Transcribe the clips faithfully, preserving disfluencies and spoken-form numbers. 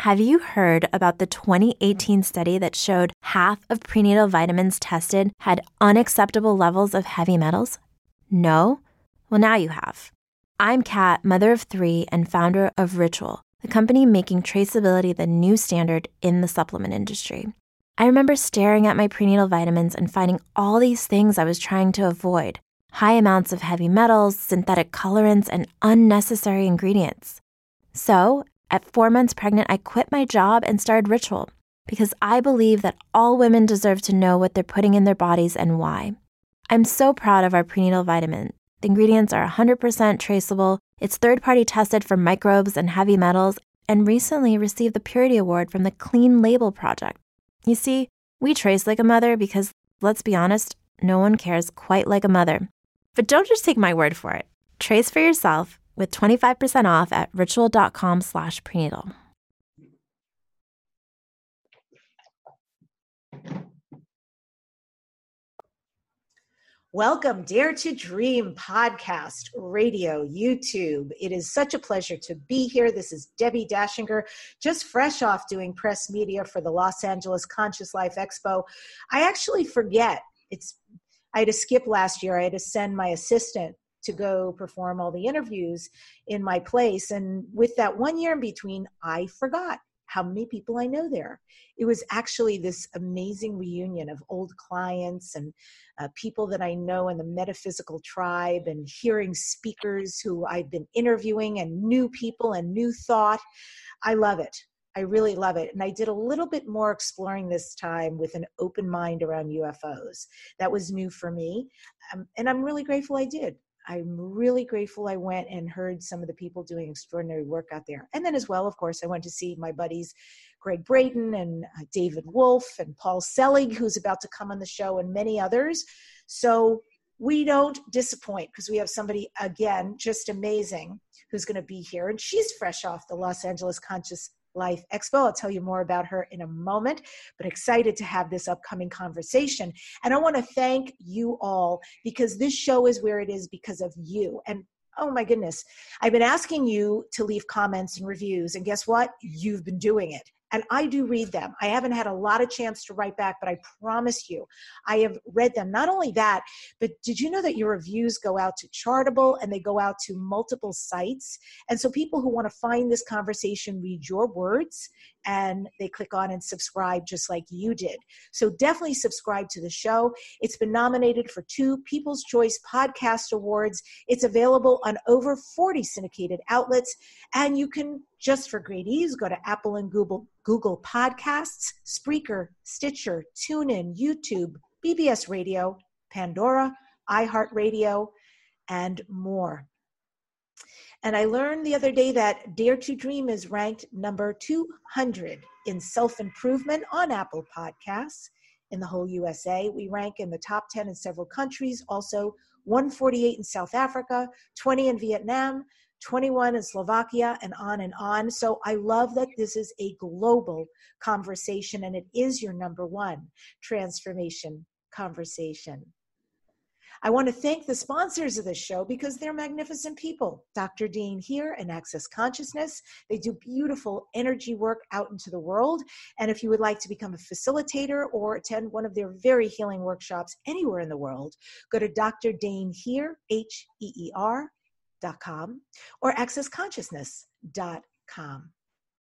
Have you heard about the twenty eighteen study that showed half of prenatal vitamins tested had unacceptable levels of heavy metals? No? Well, now you have. I'm Kat, mother of three and founder of Ritual, the company making traceability the new standard in the supplement industry. I remember staring at my prenatal vitamins and finding all these things I was trying to avoid: high amounts of heavy metals, synthetic colorants, and unnecessary ingredients. So, at four months pregnant, I quit my job and started Ritual because I believe that all women deserve to know what they're putting in their bodies and why. I'm so proud of our prenatal vitamin. The ingredients are one hundred percent traceable, it's third-party tested for microbes and heavy metals, and recently received the Purity Award from the Clean Label Project. You see, we trace like a mother because, let's be honest, no one cares quite like a mother. But don't just take my word for it. Trace for yourself with twenty-five percent off at ritual.com slash prenatal. Welcome, Dare to Dream podcast, radio, YouTube. It is such a pleasure to be here. This is Debbie Dashinger, just fresh off doing press media for the Los Angeles Conscious Life Expo. I actually forget. It's I had to skip last year. I had to send my assistant to go perform all the interviews in my place. And with that one year in between, I forgot how many people I know there. It was actually this amazing reunion of old clients and uh, people that I know in the metaphysical tribe, and hearing speakers who I've been interviewing and new people and new thought. I love it. I really love it. And I did a little bit more exploring this time with an open mind around U F Os. That was new for me. Um, and I'm really grateful I did. I'm really grateful I went and heard some of the people doing extraordinary work out there. And then as well, of course, I went to see my buddies, Greg Braden and uh, David Wolf and Paul Selig, who's about to come on the show, and many others. So we don't disappoint because we have somebody, again, just amazing, who's going to be here. And she's fresh off the Los Angeles Conscious Life Expo. I'll tell you more about her in a moment, but excited to have this upcoming conversation. And I want to thank you all, because this show is where it is because of you. And oh my goodness, I've been asking you to leave comments and reviews, and guess what? You've been doing it. And I do read them. I haven't had a lot of chance to write back, but I promise you, I have read them. Not only that, but did you know that your reviews go out to Chartable and they go out to multiple sites? And so people who want to find this conversation read your words and they click on and subscribe just like you did. So definitely subscribe to the show. It's been nominated for two People's Choice Podcast Awards. It's available on over forty syndicated outlets. And you can, just for great ease, go to Apple and Google, Google Podcasts, Spreaker, Stitcher, TuneIn, YouTube, B B S Radio, Pandora, iHeartRadio, and more. And I learned the other day that Dare to Dream is ranked number two hundred in self-improvement on Apple Podcasts in the whole U S A. We rank in the top ten in several countries, also one forty-eight in South Africa, twenty in Vietnam, twenty-one in Slovakia, and on and on. So I love that this is a global conversation, and it is your number one transformation conversation. I want to thank the sponsors of the show because they're magnificent people. Doctor Dane here and Access Consciousness. They do beautiful energy work out into the world. And if you would like to become a facilitator or attend one of their very healing workshops anywhere in the world, go to Doctor Dane Here, H E E R, dot com or access consciousness dot com.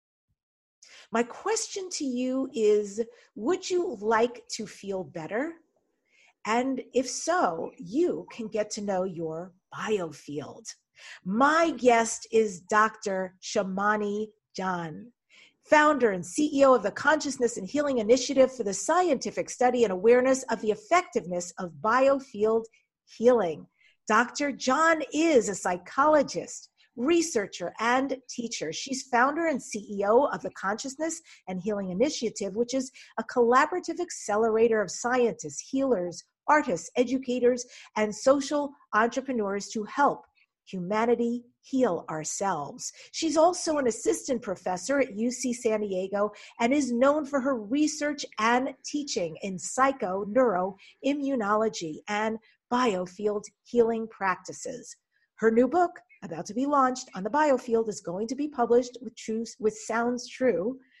My question to you is, would you like to feel better? And if so, you can get to know your biofield. My guest is Doctor Shamani Jan, founder and C E O of the Consciousness and Healing Initiative for the scientific study and awareness of the effectiveness of biofield healing. Doctor Jan is a psychologist, researcher, and teacher. She's founder and C E O of the Consciousness and Healing Initiative, which is a collaborative accelerator of scientists, healers, artists, educators, and social entrepreneurs to help humanity heal ourselves. She's also an assistant professor at U C San Diego and is known for her research and teaching in psycho-neuroimmunology and biofield healing practices. Her new book, about to be launched on the biofield, is going to be published with Truth, with Sounds True,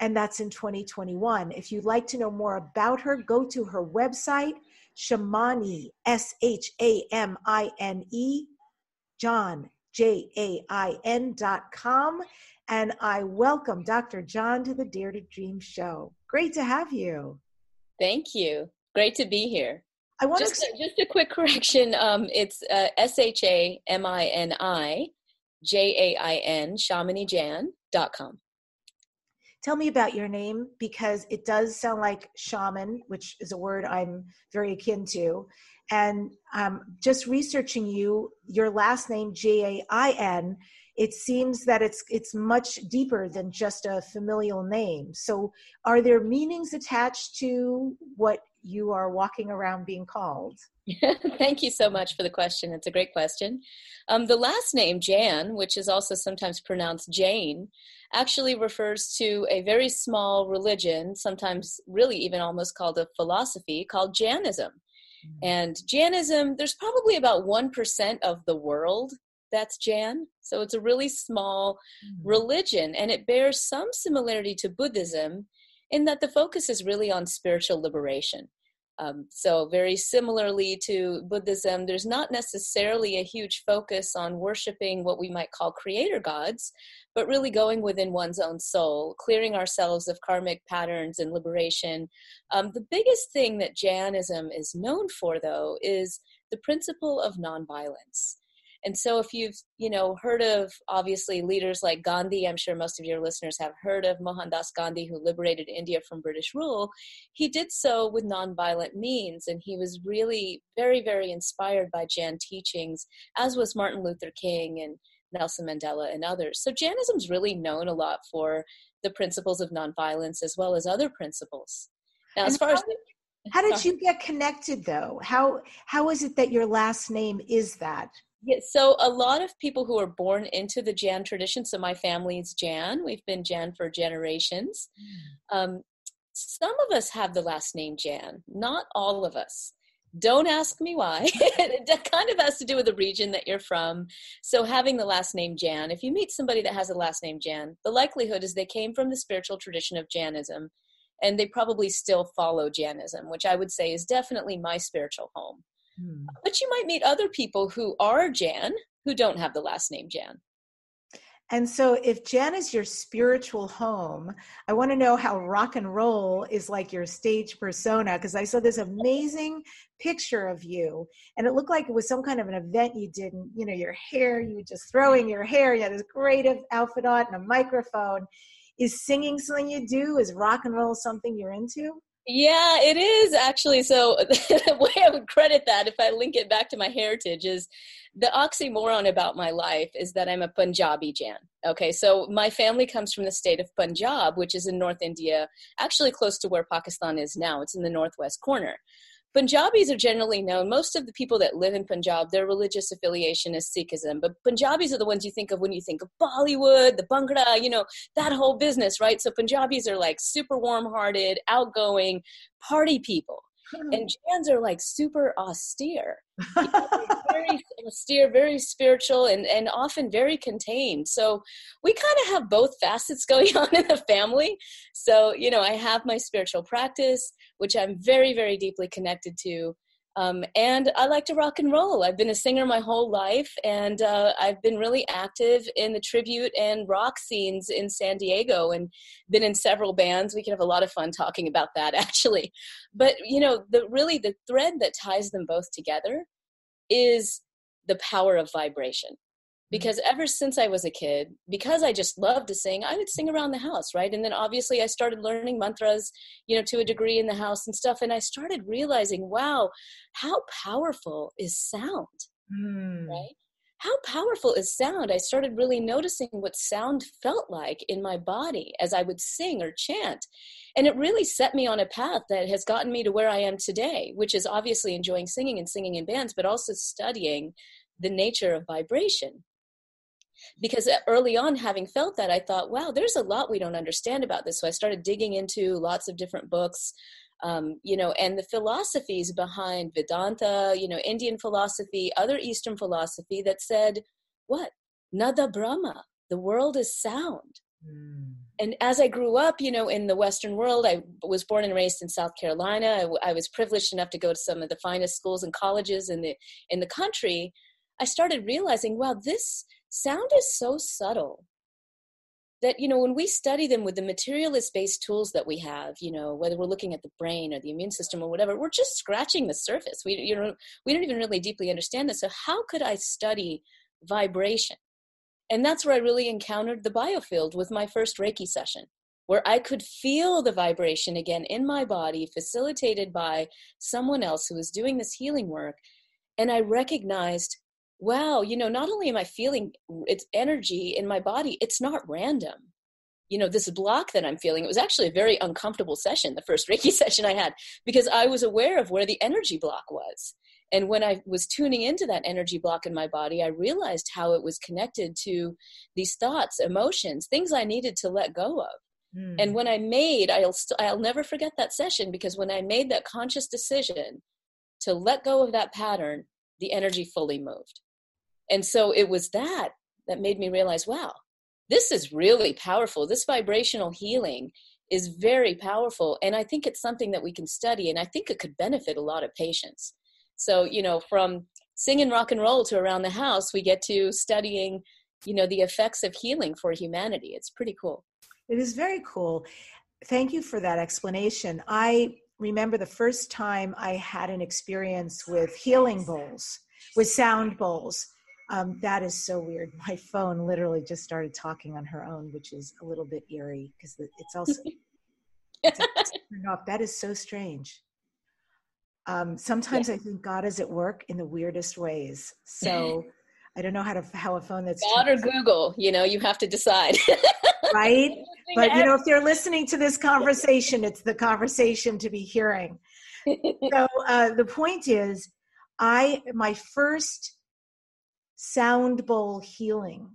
and that's in twenty twenty-one. If you'd like to know more about her, go to her website, Shamani, S H A M I N E, Jain, J A I N dot com. And I welcome Doctor Jain to the Dare to Dream show. Great to have you. Thank you. Great to be here. I want just, to a, just a quick correction. Um, it's uh, S H A M I N I, J A I N, Shamani Jain dot com. Tell me about your name, because it does sound like shaman, which is a word I'm very akin to. And um, just researching you, your last name, J A I N, it seems that it's it's much deeper than just a familial name. So are there meanings attached to what you are walking around being called? Thank you so much for the question. It's a great question. Um, the last name, Jain, which is also sometimes pronounced Jane, actually refers to a very small religion, sometimes really even almost called a philosophy, called Jainism. Mm-hmm. And Jainism, there's probably about one percent of the world that's Jain. So it's a really small mm-hmm. religion, and it bears some similarity to Buddhism in that the focus is really on spiritual liberation. Um, so very similarly to Buddhism, there's not necessarily a huge focus on worshiping what we might call creator gods, but really going within one's own soul, clearing ourselves of karmic patterns and liberation. Um, the biggest thing that Jainism is known for, though, is the principle of nonviolence. And so if you've, you know, heard of, obviously, leaders like Gandhi, I'm sure most of your listeners have heard of Mohandas Gandhi, who liberated India from British rule. He did so with nonviolent means, and he was really very, very inspired by Jain teachings, as was Martin Luther King and Nelson Mandela and others. So Jainism's really known a lot for the principles of nonviolence as well as other principles. Now, and as far how, as... How did you get connected, though? How How is it that your last name is that? Yeah, so a lot of people who are born into the Jain tradition, so my family's Jain, we've been Jain for generations. Mm. Um, some of us have the last name Jain, not all of us. Don't ask me why. It kind of has to do with the region that you're from. So having the last name Jain, if you meet somebody that has a last name Jain, the likelihood is they came from the spiritual tradition of Jainism, and they probably still follow Jainism, which I would say is definitely my spiritual home. Hmm. But you might meet other people who are Jain who don't have the last name Jain. And so if Jain is your spiritual home, I want to know how rock and roll is like your stage persona, because I saw this amazing picture of you, and it looked like it was some kind of an event you did, and, you know, your hair, you were just throwing your hair, you had this great outfit on and a microphone. Is singing something you do? Is rock and roll something you're into? Yeah, it is actually. So the way I would credit that, if I link it back to my heritage, is the oxymoron about my life is that I'm a Punjabi Jain. Okay, so my family comes from the state of Punjab, which is in North India, actually close to where Pakistan is now. It's in the northwest corner. Punjabis are generally known, most of the people that live in Punjab, their religious affiliation is Sikhism, but Punjabis are the ones you think of when you think of Bollywood, the Bhangra, you know, that whole business, right? So Punjabis are like super warm-hearted, outgoing, party people. And Jains are like super austere, you know, very austere, very spiritual, and, and often very contained. So we kind of have both facets going on in the family. So, you know, I have my spiritual practice, which I'm very, very deeply connected to. Um, and I like to rock and roll. I've been a singer my whole life, and uh, I've been really active in the tribute and rock scenes in San Diego and been in several bands. We can have a lot of fun talking about that, actually. But, you know, the really the thread that ties them both together is the power of vibration. Because ever since I was a kid, because I just loved to sing, I would sing around the house, right? And then obviously I started learning mantras, you know, to a degree in the house and stuff. And I started realizing, wow, how powerful is sound, mm. right? How powerful is sound? I started really noticing what sound felt like in my body as I would sing or chant. And it really set me on a path that has gotten me to where I am today, which is obviously enjoying singing and singing in bands, but also studying the nature of vibration. Because early on, having felt that, I thought, wow, there's a lot we don't understand about this. So I started digging into lots of different books, um, you know, and the philosophies behind Vedanta, you know, Indian philosophy, other Eastern philosophy that said, what? Nada Brahma, the world is sound. Mm. And as I grew up, you know, in the Western world, I was born and raised in South Carolina. I, w- I was privileged enough to go to some of the finest schools and colleges in the in the country. I started realizing, wow, this sound is so subtle that, you know, when we study them with the materialist-based tools that we have, you know, whether we're looking at the brain or the immune system or whatever, we're just scratching the surface. We, you know, we don't even really deeply understand this. So how could I study vibration? And that's where I really encountered the biofield with my first Reiki session, where I could feel the vibration again in my body, facilitated by someone else who was doing this healing work. And I recognized, wow, you know, not only am I feeling its energy in my body, it's not random. You know, this block that I'm feeling, it was actually a very uncomfortable session, the first Reiki session I had, because I was aware of where the energy block was. And when I was tuning into that energy block in my body, I realized how it was connected to these thoughts, emotions, things I needed to let go of. Mm. And when I made, I'll, st- I'll never forget that session, because when I made that conscious decision to let go of that pattern, the energy fully moved. And so it was that that made me realize, wow, this is really powerful. This vibrational healing is very powerful. And I think it's something that we can study. And I think it could benefit a lot of patients. So, you know, from singing rock and roll to around the house, we get to studying, you know, the effects of healing for humanity. It's pretty cool. It is very cool. Thank you for that explanation. I remember the first time I had an experience with healing bowls, with sound bowls. Um, that is so weird. My phone literally just started talking on her own, which is a little bit eerie because it's also it's turned off. That is so strange. Um, sometimes yeah. I think God is at work in the weirdest ways. So I don't know how to how a phone that's God or Google, you know, you have to decide. Right? But, you know, if they're listening to this conversation, it's the conversation to be hearing. So uh, the point is, I my first sound bowl healing,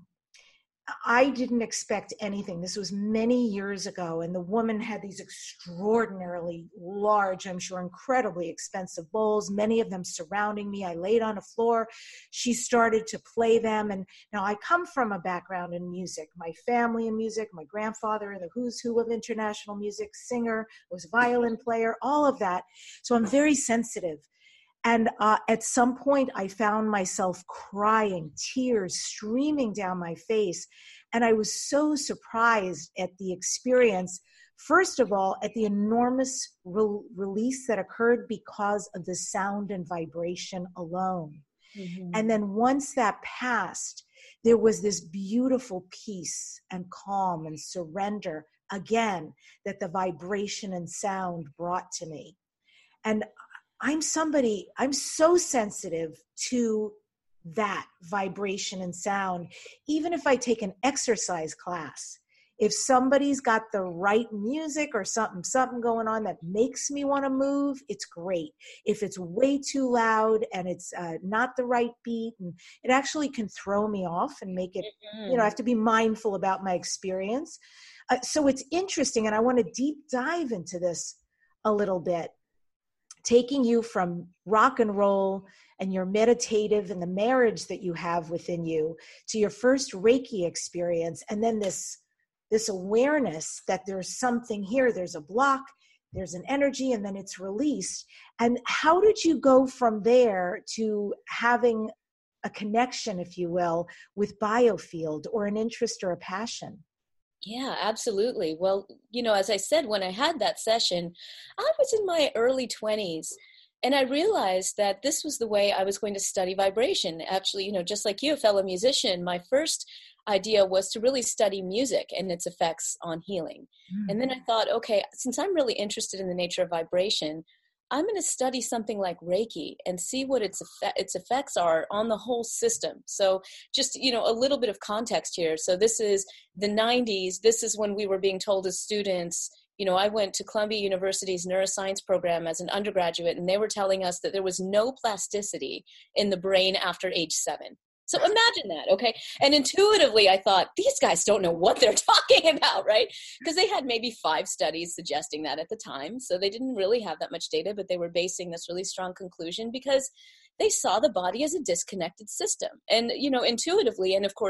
I didn't expect anything. This was many years ago, and the woman had these extraordinarily large, I'm sure incredibly expensive bowls, many of them surrounding me. I laid on a floor. She started to play them. And now I come from a background in music, my family in music, my grandfather in the who's who of international music, singer, was a violin player, all of that. So I'm very sensitive. And uh, at some point, I found myself crying, tears streaming down my face. And I was so surprised at the experience, first of all, at the enormous re- release that occurred because of the sound and vibration alone. Mm-hmm. And then once that passed, there was this beautiful peace and calm and surrender, again, that the vibration and sound brought to me. And I'm somebody, I'm so sensitive to that vibration and sound. Even if I take an exercise class, if somebody's got the right music or something, something going on that makes me want to move, it's great. If it's way too loud and it's uh, not the right beat, and it actually can throw me off and make it, mm-hmm. you know, I have to be mindful about my experience. Uh, so it's interesting, and I want to deep dive into this a little bit. Taking you from rock and roll and your meditative and the marriage that you have within you to your first Reiki experience, and then this, this awareness that there's something here, there's a block, there's an energy, and then it's released. And how did you go from there to having a connection, if you will, with Biofield, or an interest or a passion? Yeah, absolutely. Well, you know, as I said, when I had that session, I was in my early twenties, and I realized that this was the way I was going to study vibration. Actually, you know, just like you, a fellow musician, my first idea was to really study music and its effects on healing. Mm. And then I thought, okay, since I'm really interested in the nature of vibration, I'm going to study something like Reiki and see what its effect, its effects are on the whole system. So just, you know, a little bit of context here. So this is the nineties. This is when we were being told as students, you know, I went to Columbia University's neuroscience program as an undergraduate, and they were telling us that there was no plasticity in the brain after age seven. So imagine that, okay? And intuitively, I thought, these guys don't know what they're talking about, right? Because they had maybe five studies suggesting that at the time. So they didn't really have that much data, but they were basing this really strong conclusion because they saw the body as a disconnected system. And, you know, intuitively, and of course,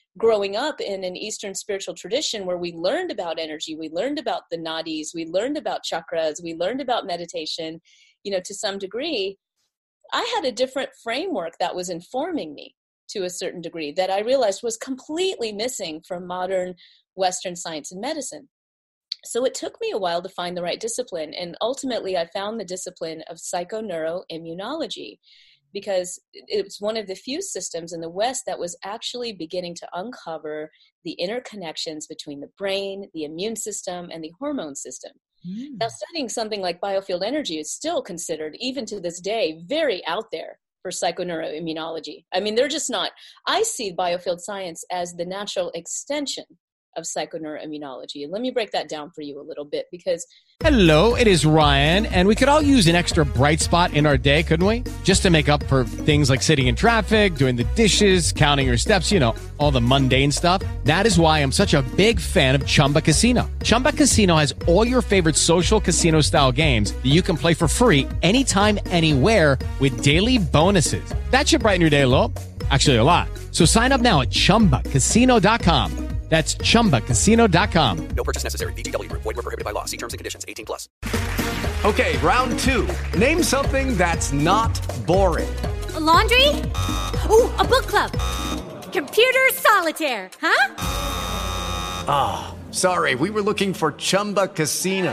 growing up in an Eastern spiritual tradition where we learned about energy, we learned about the nadis, we learned about chakras, we learned about meditation, you know, to some degree, I had a different framework that was informing me to a certain degree that I realized was completely missing from modern Western science and medicine. So it took me a while to find the right discipline. And ultimately, I found the discipline of psychoneuroimmunology, because it's one of the few systems in the West that was actually beginning to uncover the interconnections between the brain, the immune system, and the hormone system. Mm. Now, studying something like biofield energy is still considered, even to this day, very out there for psychoneuroimmunology. I mean, they're just not. I see biofield science as the natural extension of psychoneuroimmunology. And let me break that down for you a little bit, because hello, it is Ryan, and we could all use an extra bright spot in our day, couldn't we? Just to make up for things like sitting in traffic, doing the dishes, counting your steps, you know, all the mundane stuff. That is why I'm such a big fan of Chumba Casino. Chumba Casino has all your favorite social casino style games that you can play for free anytime, anywhere with daily bonuses. That should brighten your day a little. Actually, a lot. So sign up now at chumba casino dot com. That's chumba casino dot com. No purchase necessary. V G W Group. Void where prohibited by law. See terms and conditions. eighteen plus. Okay, round two. Name something that's not boring. A laundry? Ooh, a book club. Computer solitaire, huh? Ah, oh, sorry. We were looking for Chumba Casino.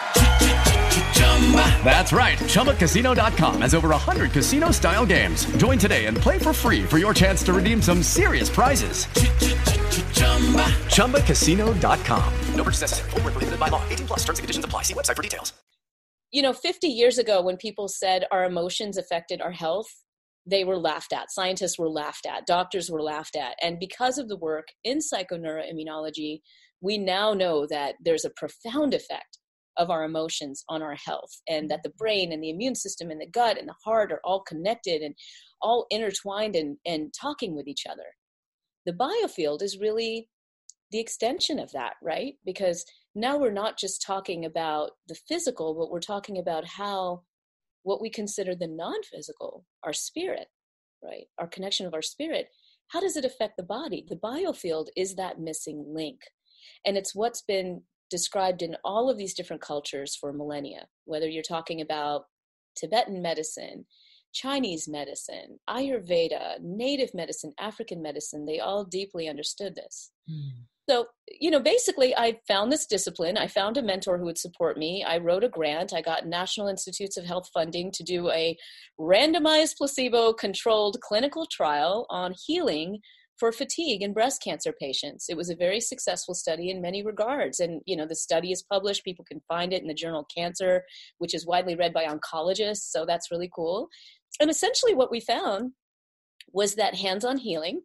That's right. chumba casino dot com has over one hundred casino-style games. Join today and play for free for your chance to redeem some serious prizes. chumba casino dot com. No purchase necessary. Void where prohibited by law. eighteen plus. Terms and conditions apply. See website for details. You know, fifty years ago, when people said our emotions affected our health, they were laughed at. Scientists were laughed at. Doctors were laughed at. And because of the work in psychoneuroimmunology, we now know that there's a profound effect of our emotions on our health, and that the brain and the immune system and the gut and the heart are all connected and all intertwined and, and talking with each other. The biofield is really the extension of that, right? Because now we're not just talking about the physical, but we're talking about how what we consider the non-physical, our spirit, right? Our connection of our spirit, how does it affect the body? The biofield is that missing link. And it's what's been described in all of these different cultures for millennia, whether you're talking about Tibetan medicine, Chinese medicine, Ayurveda, native medicine, African medicine, they all deeply understood this. Mm. So, you know, basically I found this discipline. I found a mentor who would support me. I wrote a grant. I got National Institutes of Health funding to do a randomized placebo-controlled clinical trial on healing for fatigue in breast cancer patients. It was a very successful study in many regards. And, you know, the study is published. People can find it in the journal Cancer, which is widely read by oncologists. So that's really cool. And essentially what we found was that hands-on healing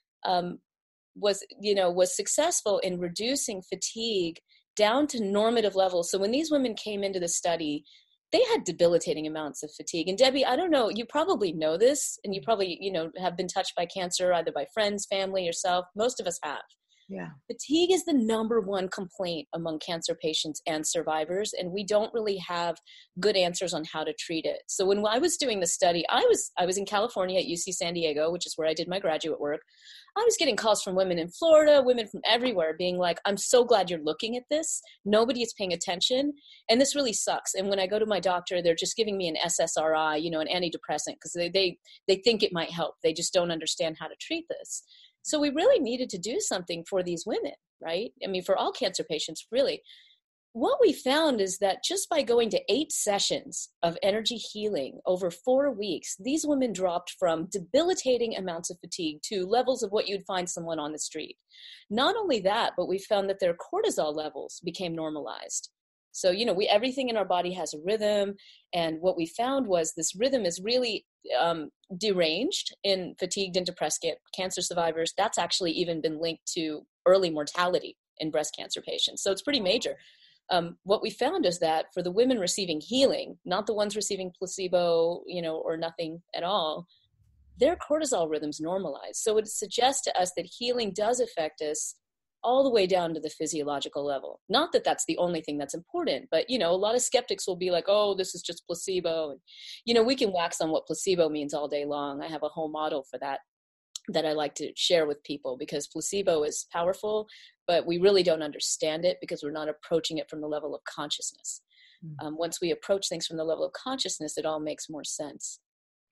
um, was, you know, was successful in reducing fatigue down to normative levels. So when these women came into the study, they had debilitating amounts of fatigue. And Debbie, I don't know, you probably know this, and you probably, you know, have been touched by cancer, either by friends, family, yourself. Most of us have. Yeah. Fatigue is the number one complaint among cancer patients and survivors, and we don't really have good answers on how to treat it. So when I was doing the study, I was I was in California at U C San Diego, which is where I did my graduate work. I was getting calls from women in Florida, women from everywhere being like, I'm so glad you're looking at this. Nobody is paying attention. And this really sucks. And when I go to my doctor, they're just giving me an S S R I, you know, an antidepressant, because they, they, they think it might help. They just don't understand how to treat this. So we really needed to do something for these women, right? I mean, for all cancer patients, really. What we found is that just by going to eight sessions of energy healing over four weeks, these women dropped from debilitating amounts of fatigue to levels of what you'd find someone on the street. Not only that, but we found that their cortisol levels became normalized. So, you know, we everything in our body has a rhythm. And what we found was this rhythm is really um, deranged in fatigued and depressed cancer survivors. That's actually even been linked to early mortality in breast cancer patients. So it's pretty major. Um, what we found is that for the women receiving healing, not the ones receiving placebo, you know, or nothing at all, their cortisol rhythms normalize. So it suggests to us that healing does affect us all the way down to the physiological level. Not that that's the only thing that's important, but, you know, a lot of skeptics will be like, oh, this is just placebo. And, you know, we can wax on what placebo means all day long. I have a whole model for that. that I like to share with people, because placebo is powerful, but we really don't understand it because we're not approaching it from the level of consciousness. Mm. Um, once we approach things from the level of consciousness, it all makes more sense.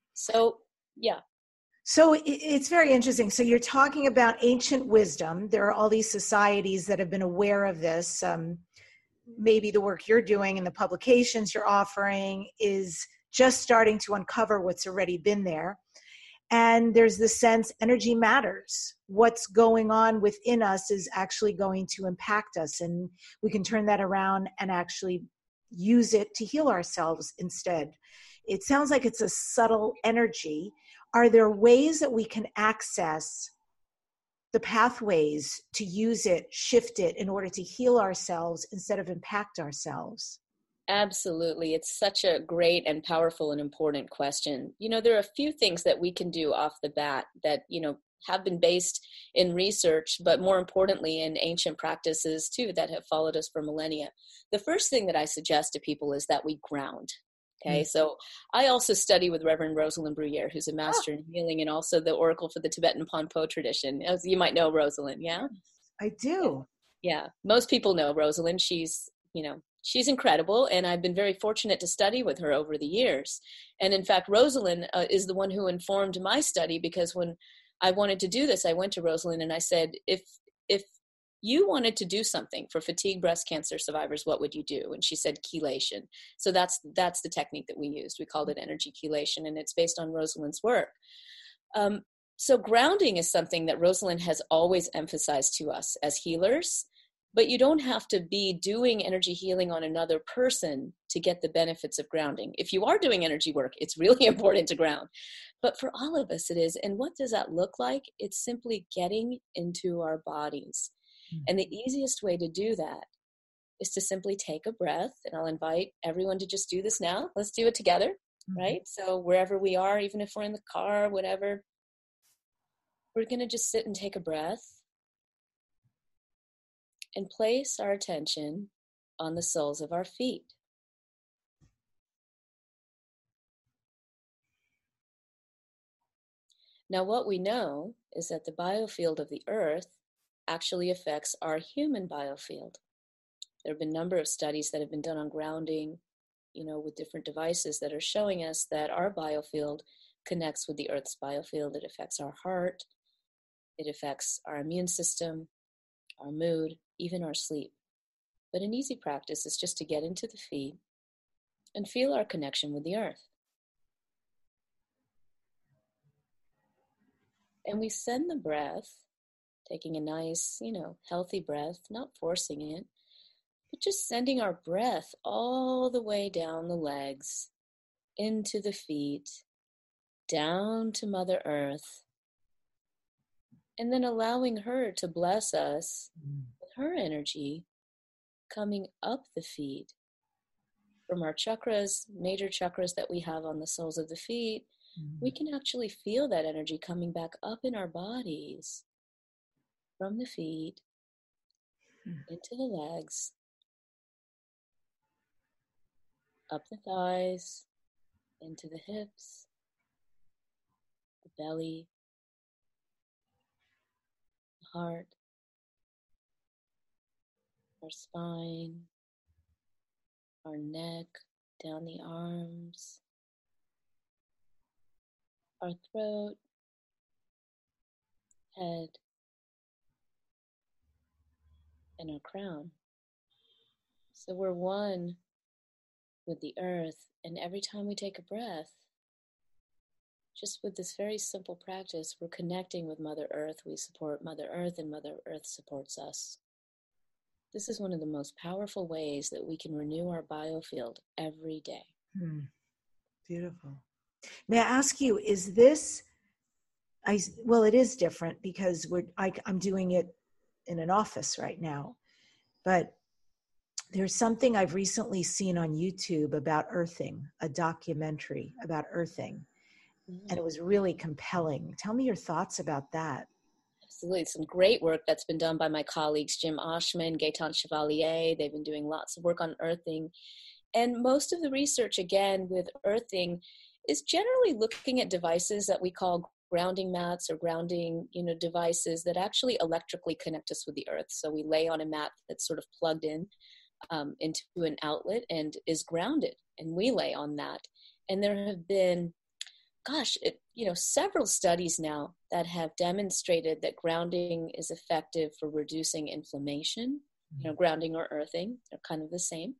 So, yeah. So it's very interesting. So you're talking about ancient wisdom. There are all these societies that have been aware of this. Um, maybe the work you're doing and the publications you're offering is just starting to uncover what's already been there. And there's the sense energy matters. What's going on within us is actually going to impact us. And we can turn that around and actually use it to heal ourselves instead. It sounds like it's a subtle energy. Are there ways that we can access the pathways to use it, shift it in order to heal ourselves instead of impact ourselves? Absolutely. It's such a great and powerful and important question. You know, there are a few things that we can do off the bat that, you know, have been based in research, but more importantly in ancient practices too that have followed us for millennia. The first thing that I suggest to people is that we ground. Okay, mm-hmm. So I also study with Reverend Rosalind Bruyere, who's a master oh. in healing and also the oracle for the Tibetan Ponpo tradition. As you might know Rosalind, yeah? I do. Yeah, most people know Rosalind. She's, you know, she's incredible, and I've been very fortunate to study with her over the years. And in fact, Rosalind uh, is the one who informed my study, because when I wanted to do this, I went to Rosalind and I said, if if you wanted to do something for fatigue breast cancer survivors, what would you do? And she said chelation. So that's that's the technique that we used. We called it energy chelation, and it's based on Rosalind's work. Um, so grounding is something that Rosalind has always emphasized to us as healers. But you don't have to be doing energy healing on another person to get the benefits of grounding. If you are doing energy work, it's really important to ground. But for all of us, it is. And what does that look like? It's simply getting into our bodies. Mm-hmm. And the easiest way to do that is to simply take a breath. And I'll invite everyone to just do this now. Let's do it together, mm-hmm. right? So wherever we are, even if we're in the car, whatever, we're going to just sit and take a breath. And place our attention on the soles of our feet. Now, what we know is that the biofield of the earth actually affects our human biofield. There have been a number of studies that have been done on grounding, you know, with different devices that are showing us that our biofield connects with the earth's biofield. It affects our heart. It affects our immune system, our mood, even our sleep. But an easy practice is just to get into the feet and feel our connection with the earth. And we send the breath, taking a nice, you know, healthy breath, not forcing it, but just sending our breath all the way down the legs, into the feet, down to Mother Earth, and then allowing her to bless us with her energy coming up the feet from our chakras, major chakras that we have on the soles of the feet. Mm-hmm. We can actually feel that energy coming back up in our bodies from the feet mm-hmm. into the legs, up the thighs, into the hips, the belly, heart, our spine, our neck, down the arms, our throat, head, and our crown. So we're one with the earth, and every time we take a breath, just with this very simple practice, we're connecting with Mother Earth. We support Mother Earth, and Mother Earth supports us. This is one of the most powerful ways that we can renew our biofield every day. Hmm. Beautiful. May I ask you, is this, I, well, it is different because we're, I, I'm doing it in an office right now, but there's something I've recently seen on YouTube about earthing, a documentary about earthing. And it was really compelling. Tell me your thoughts about that. Absolutely. Some great work that's been done by my colleagues, Jim Oshman, Gaetan Chevalier. They've been doing lots of work on earthing. And most of the research, again, with earthing is generally looking at devices that we call grounding mats or grounding, you know, devices that actually electrically connect us with the earth. So we lay on a mat that's sort of plugged in um, into an outlet and is grounded, and we lay on that. And there have been, gosh, it, you know, several studies now that have demonstrated that grounding is effective for reducing inflammation. You know, grounding or earthing, they're kind of the same,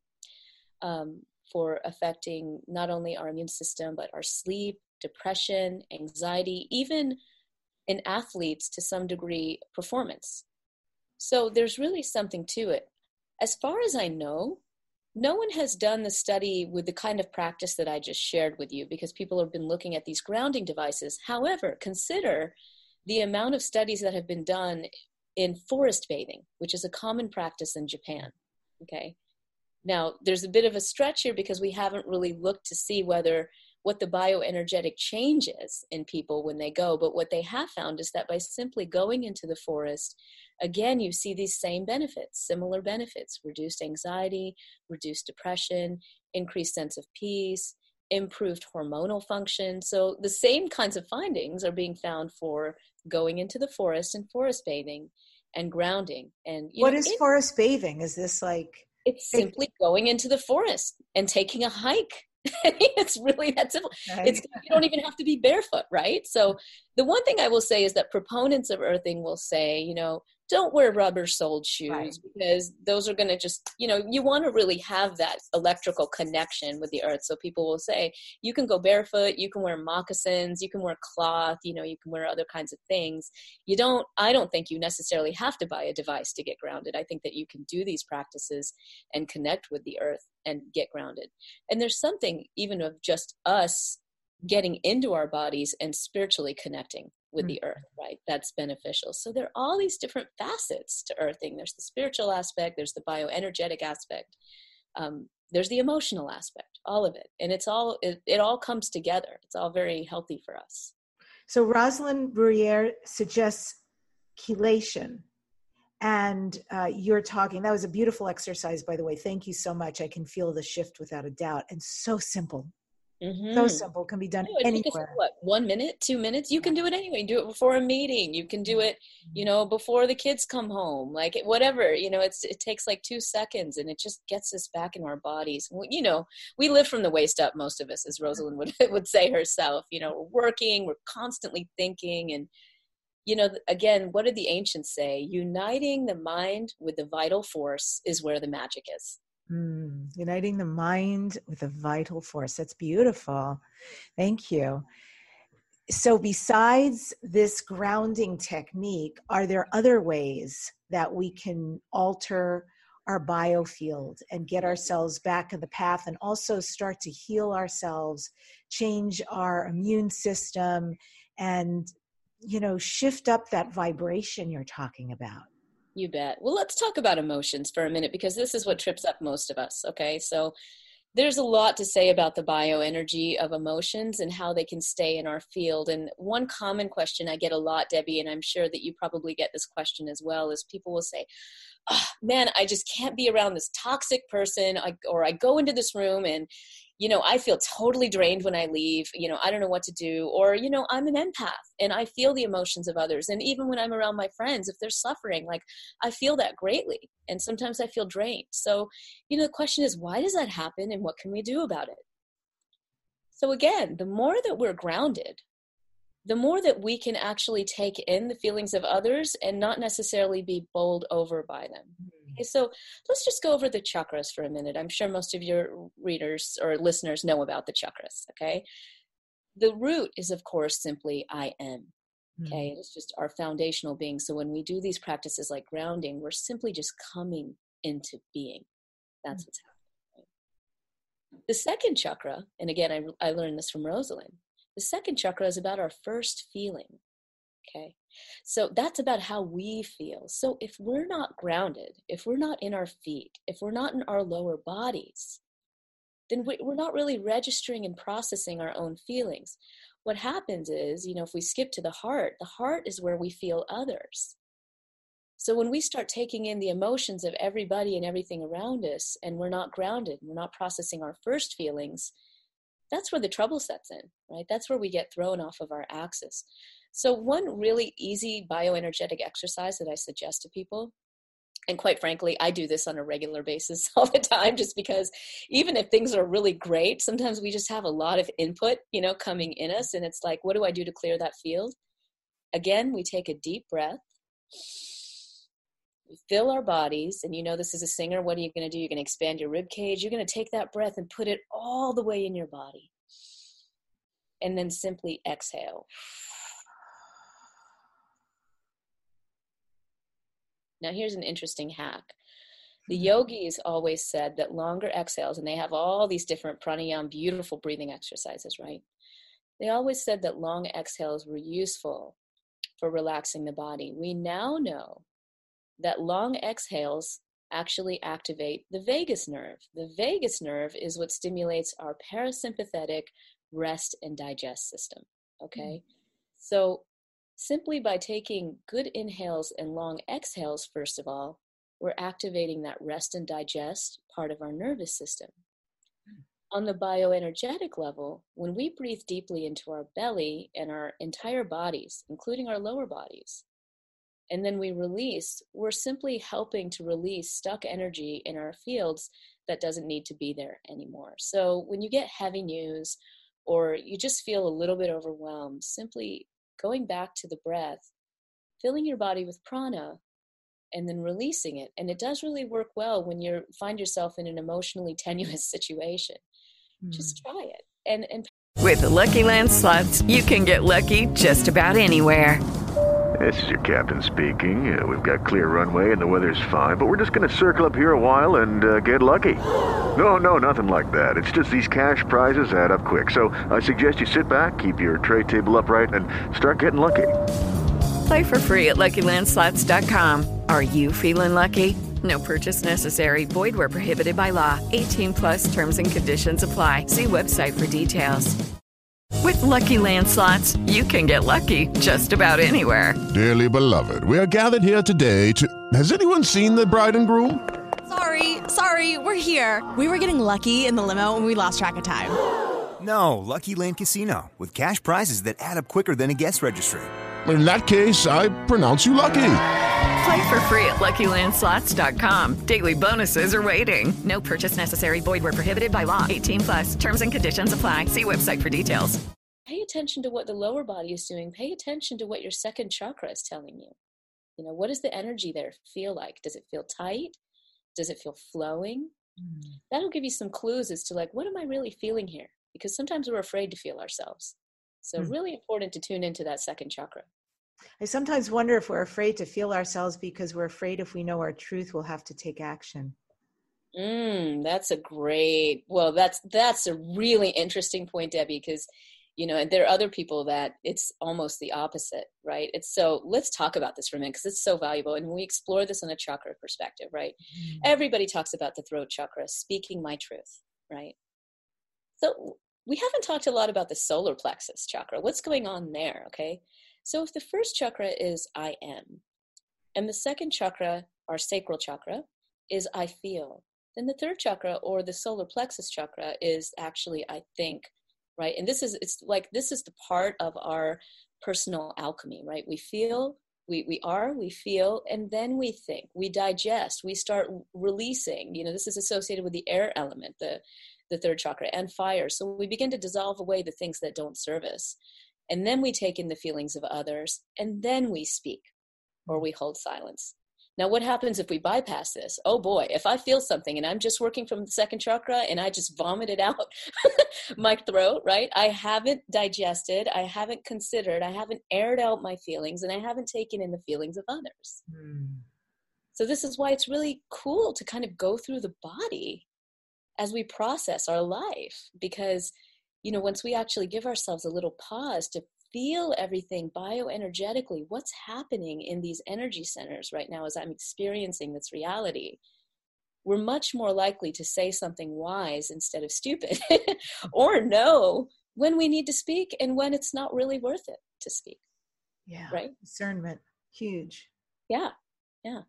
um, for affecting not only our immune system, but our sleep, depression, anxiety, even in athletes to some degree, performance. So there's really something to it. As far as I know, no one has done the study with the kind of practice that I just shared with you, because people have been looking at these grounding devices. However, consider the amount of studies that have been done in forest bathing, which is a common practice in Japan. Okay. Now, there's a bit of a stretch here because we haven't really looked to see whether what the bioenergetic change is in people when they go. But what they have found is that by simply going into the forest, again, you see these same benefits, similar benefits: reduced anxiety, reduced depression, increased sense of peace, improved hormonal function. So the same kinds of findings are being found for going into the forest and forest bathing and grounding. And you what know, is it, forest bathing? Is this like? It's simply going into the forest and taking a hike. It's really that simple. Right. It's, you don't even have to be barefoot, right? So the one thing I will say is that proponents of earthing will say, you know, don't wear rubber-soled shoes, right, because those are going to just, you know, you want to really have that electrical connection with the earth. So people will say, you can go barefoot, you can wear moccasins, you can wear cloth, you know, you can wear other kinds of things. You don't, I don't think you necessarily have to buy a device to get grounded. I think that you can do these practices and connect with the earth and get grounded. And there's something even of just us getting into our bodies and spiritually connecting with mm-hmm. the earth, right? That's beneficial. So there are all these different facets to earthing. There's the spiritual aspect, there's the bioenergetic aspect, um, there's the emotional aspect, all of it. And it's all, it, it all comes together. It's all very healthy for us. So Rosalind Bruyere suggests chelation. And uh, you're talking, that was a beautiful exercise, by the way. Thank you so much. I can feel the shift without a doubt. And so simple. Mm-hmm. So simple, can be done no, anywhere. What, one minute, two minutes? You can do it anyway. Do it before a meeting. You can do it, you know, before the kids come home. Like whatever, you know, it's it takes like two seconds, and it just gets us back in our bodies. You know, we live from the waist up, most of us, as Rosalind would would say herself. You know, we're working, we're constantly thinking, and you know, again, what did the ancients say? Uniting the mind with the vital force is where the magic is. Mm, uniting the mind with a vital force. That's beautiful. Thank you. So besides this grounding technique, are there other ways that we can alter our biofield and get ourselves back on the path and also start to heal ourselves, change our immune system, and, you know, shift up that vibration you're talking about? You bet. Well, let's talk about emotions for a minute, because this is what trips up most of us. Okay. So there's a lot to say about the bioenergy of emotions and how they can stay in our field. And one common question I get a lot, Debbie, and I'm sure that you probably get this question as well, is people will say, oh, man, I just can't be around this toxic person. I, or I go into this room and, you know, I feel totally drained when I leave. You know, I don't know what to do. Or, you know, I'm an empath and I feel the emotions of others. And even when I'm around my friends, if they're suffering, like I feel that greatly. And sometimes I feel drained. So, you know, the question is, why does that happen and what can we do about it? So again, the more that we're grounded, the more that we can actually take in the feelings of others and not necessarily be bowled over by them. Okay, so let's just go over the chakras for a minute. I'm sure most of your readers or listeners know about the chakras, okay? The root is, of course, simply I am, okay? Mm. It's just our foundational being. So when we do these practices like grounding, we're simply just coming into being. That's mm. what's happening. Right? The second chakra, and again, I, I learned this from Rosalind, the second chakra is about our first feeling, okay? So that's about how we feel. So if we're not grounded, if we're not in our feet, if we're not in our lower bodies, then we're not really registering and processing our own feelings. What happens is, you know, if we skip to the heart, the heart is where we feel others. So when we start taking in the emotions of everybody and everything around us, and we're not grounded, we're not processing our first feelings, that's where the trouble sets in, right? That's where we get thrown off of our axis. So one really easy bioenergetic exercise that I suggest to people, and quite frankly, I do this on a regular basis all the time, just because even if things are really great, sometimes we just have a lot of input, you know, coming in us. And it's like, what do I do to clear that field? Again, we take a deep breath, we fill our bodies. And you know, this is a singer. What are you going to do? You're going to expand your rib cage. You're going to take that breath and put it all the way in your body. And then simply exhale. Now, here's an interesting hack. The yogis always said that longer exhales, and they have all these different pranayama, beautiful breathing exercises, right? They always said that long exhales were useful for relaxing the body. We now know that long exhales actually activate the vagus nerve. The vagus nerve is what stimulates our parasympathetic rest and digest system, okay? Mm. So simply by taking good inhales and long exhales, first of all, we're activating that rest and digest part of our nervous system. On the bioenergetic level, when we breathe deeply into our belly and our entire bodies, including our lower bodies, and then we release, we're simply helping to release stuck energy in our fields that doesn't need to be there anymore. So when you get heavy news or you just feel a little bit overwhelmed, simply going back to the breath, filling your body with prana, and then releasing it. And it does really work well when you find yourself in an emotionally tenuous situation. Mm. Just try it. And, and with the Lucky Land Slots, you can get lucky just about anywhere. This is your captain speaking. Uh, we've got clear runway and the weather's fine, but we're just going to circle up here a while and uh, get lucky. No, no, nothing like that. It's just these cash prizes add up quick. So I suggest you sit back, keep your tray table upright, and start getting lucky. Play for free at Lucky Land Slots dot com. Are you feeling lucky? No purchase necessary. Void where prohibited by law. eighteen plus terms and conditions apply. See website for details. With Lucky Land Slots, you can get lucky just about anywhere. Dearly beloved, we are gathered here today to... Has anyone seen the bride and groom? Sorry, sorry, we're here. We were getting lucky in the limo and we lost track of time. No, Lucky Land Casino, with cash prizes that add up quicker than a guest registry. In that case, I pronounce you lucky. Play for free at Lucky Land Slots dot com. Daily bonuses are waiting. No purchase necessary. Void where prohibited by law. eighteen plus. Terms and conditions apply. See website for details. Pay attention to what the lower body is doing. Pay attention to what your second chakra is telling you. You know, what does the energy there feel like? Does it feel tight? Does it feel flowing? Mm. That'll give you some clues as to like, what am I really feeling here? Because sometimes we're afraid to feel ourselves. So mm. really important to tune into that second chakra. I sometimes wonder if we're afraid to feel ourselves because we're afraid if we know our truth, we'll have to take action. Mm, that's a great, well, that's, that's a really interesting point, Debbie, because, you know, and there are other people that it's almost the opposite, right? It's so, let's talk about this for a minute because it's so valuable. And we explore this on a chakra perspective, right? Mm. Everybody talks about the throat chakra, speaking my truth, right? So we haven't talked a lot about the solar plexus chakra. What's going on there, okay? So if the first chakra is I am, and the second chakra, our sacral chakra, is I feel, then the third chakra or the solar plexus chakra is actually I think, right? And this is, it's like, this is the part of our personal alchemy, right? We feel, we, we are, we feel, and then we think, we digest, we start releasing. You know, this is associated with the air element, the, the third chakra, and fire. So we begin to dissolve away the things that don't serve us. And then we take in the feelings of others, and then we speak, or we hold silence. Now, what happens if we bypass this? Oh boy, if I feel something and I'm just working from the second chakra and I just vomit it out my throat, right? I haven't digested, I haven't considered, I haven't aired out my feelings, and I haven't taken in the feelings of others. Mm. So this is why it's really cool to kind of go through the body as we process our life, because you know, once we actually give ourselves a little pause to feel everything bioenergetically, what's happening in these energy centers right now as I'm experiencing this reality, we're much more likely to say something wise instead of stupid or know when we need to speak and when it's not really worth it to speak. Yeah. Right? Discernment. Huge. Yeah. Yeah.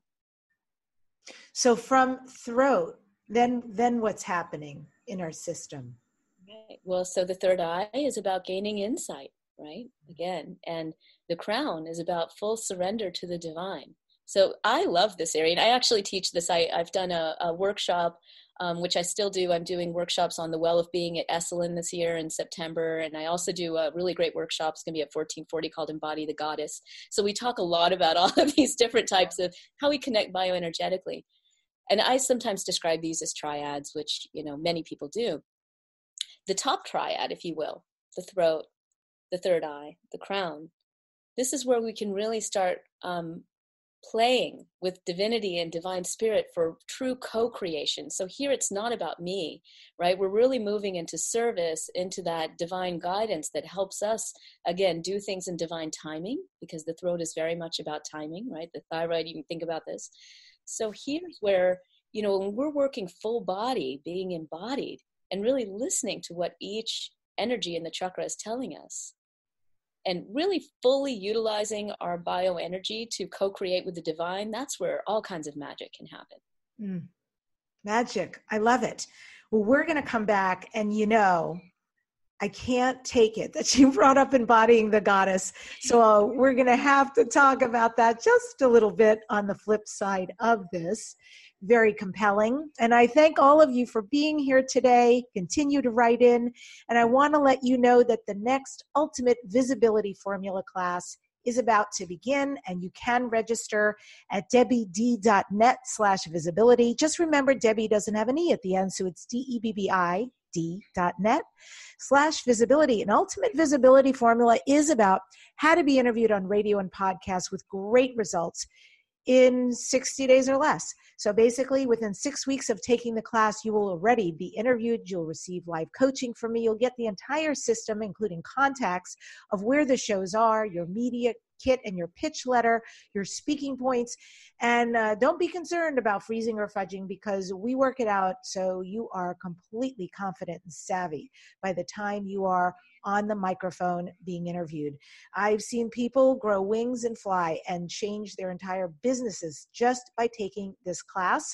So from throat, then then what's happening in our system? Right. Well, so the third eye is about gaining insight, right? Again, and the crown is about full surrender to the divine. So I love this area. And I actually teach this. I, I've done a, a workshop, um, which I still do. I'm doing workshops on the Well of Being at Esalen this year in September. And I also do a really great workshop. It's going to be at fourteen forty called Embody the Goddess. So we talk a lot about all of these different types of how we connect bioenergetically. And I sometimes describe these as triads, which, you know, many people do. The top triad, if you will, the throat, the third eye, the crown. This is where we can really start um, playing with divinity and divine spirit for true co-creation. So here it's not about me, right? We're really moving into service, into that divine guidance that helps us, again, do things in divine timing, because the throat is very much about timing, right? The thyroid, you can think about this. So here's where, you know, when we're working full body, being embodied, and really listening to what each energy in the chakra is telling us, and really fully utilizing our bioenergy to co-create with the divine, that's where all kinds of magic can happen. Mm. Magic. I love it. Well, we're going to come back, and you know, I can't take it that you brought up embodying the goddess. So uh, we're going to have to talk about that just a little bit on the flip side of this. Very compelling. And I thank all of you for being here today. Continue to write in. And I want to let you know that the next Ultimate Visibility Formula class is about to begin, and you can register at debbied.net slash visibility. Just remember, Debbie doesn't have an E at the end, so it's D-E-B-B-I D.net slash visibility. An Ultimate Visibility Formula is about how to be interviewed on radio and podcasts with great results in sixty days or less. So basically, within six weeks of taking the class, you will already be interviewed. You'll receive live coaching from me. You'll get the entire system, including contacts of where the shows are, your media kit and your pitch letter, your speaking points. And uh, don't be concerned about freezing or fudging, because we work it out so you are completely confident and savvy by the time you are on the microphone being interviewed. I've seen people grow wings and fly and change their entire businesses just by taking this class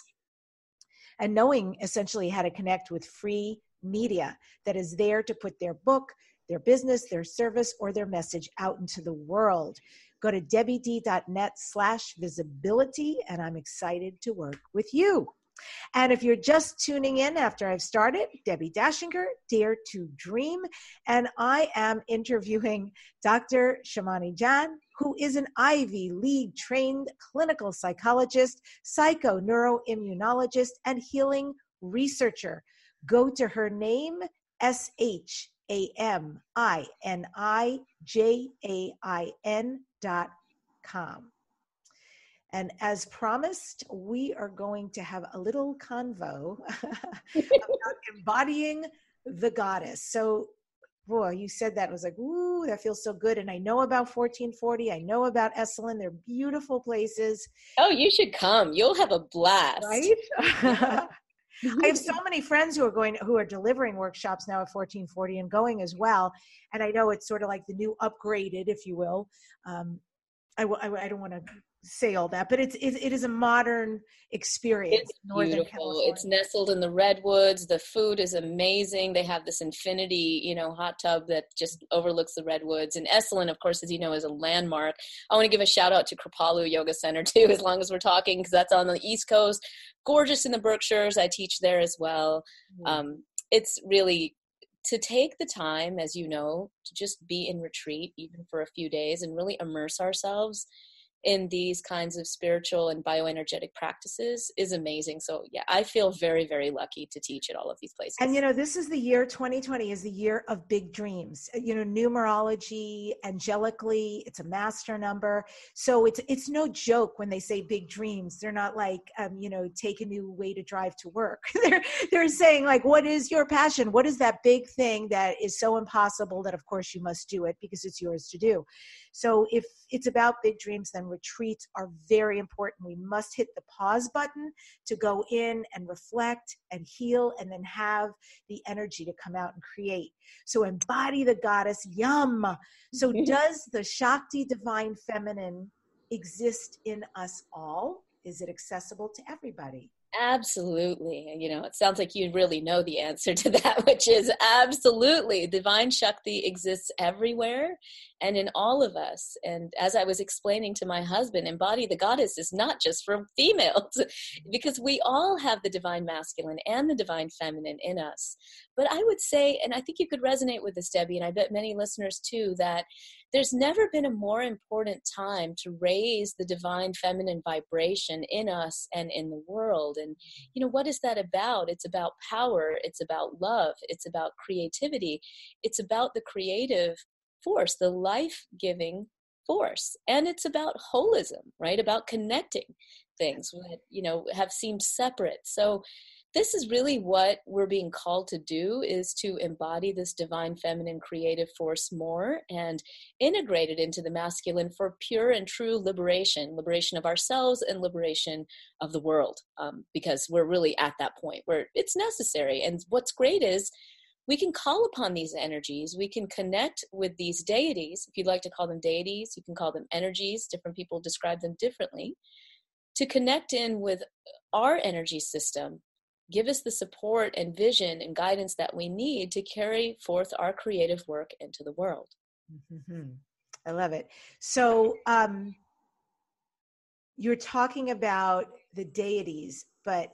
and knowing essentially how to connect with free media that is there to put their book, their business, their service, or their message out into the world. Go to debbied.net slash visibility, and I'm excited to work with you. And if you're just tuning in after I've started, Debbie Dachinger, Dare to Dream, and I am interviewing Doctor Shamani Jan, who is an Ivy League trained clinical psychologist, psychoneuroimmunologist, and healing researcher. Go to her name, S H A M I N I J A I N dot com. And as promised, we are going to have a little convo about embodying the goddess. So, boy, you said that. I was like, ooh, that feels so good. And I know about fourteen forty. I know about Esalen. They're beautiful places. Oh, you should come. You'll have a blast. Right? I have so many friends who are going, who are delivering workshops now at fourteen forty and going as well. And I know it's sort of like the new upgraded, if you will. Um, I, I, I don't want to say all that, but it's it, it is a modern experience. It's beautiful. It's nestled in the redwoods. The food is amazing. They have this infinity, you know, hot tub that just overlooks the redwoods. And Esalen, of course, as you know, is a landmark. I want to give a shout out to Kripalu Yoga Center too, as long as we're talking, because that's on the East Coast. Gorgeous in the Berkshires. I teach there as well. Mm-hmm. Um, it's really to take the time, as you know, to just be in retreat, even for a few days, and really immerse ourselves in these kinds of spiritual and bioenergetic practices is amazing. So yeah, I feel very, very lucky to teach at all of these places. And you know, this is the year twenty twenty is the year of big dreams. You know, numerology, angelically, it's a master number. So it's it's no joke when they say big dreams. They're not like, um, you know, take a new way to drive to work. they're they're saying like, what is your passion? What is that big thing that is so impossible that of course you must do it because it's yours to do? So if it's about big dreams, then retreats are very important. We must hit the pause button to go in and reflect and heal, and then have the energy to come out and create. So embody the goddess, yum. So does the Shakti divine feminine exist in us all? Is it accessible to everybody? Absolutely. You know, it sounds like you really know the answer to that, which is absolutely. Divine Shakti exists everywhere and in all of us. And as I was explaining to my husband, Embody the Goddess is not just for females, because we all have the divine masculine and the divine feminine in us. But I would say, and I think you could resonate with this, Debbie, and I bet many listeners too, that there's never been a more important time to raise the divine feminine vibration in us and in the world. And, you know, what is that about? It's about power. It's about love. It's about creativity. It's about the creative force, the life-giving force. And it's about holism, right? About connecting things that, you know, have seemed separate. So this is really what we're being called to do, is to embody this divine feminine creative force more and integrate it into the masculine for pure and true liberation, liberation of ourselves and liberation of the world, um, because we're really at that point where it's necessary. And what's great is we can call upon these energies. We can connect with these deities. If you'd like to call them deities, you can call them energies. Different people describe them differently. To connect in with our energy system, give us the support and vision and guidance that we need to carry forth our creative work into the world. Mm-hmm. I love it. So um, you're talking about the deities, but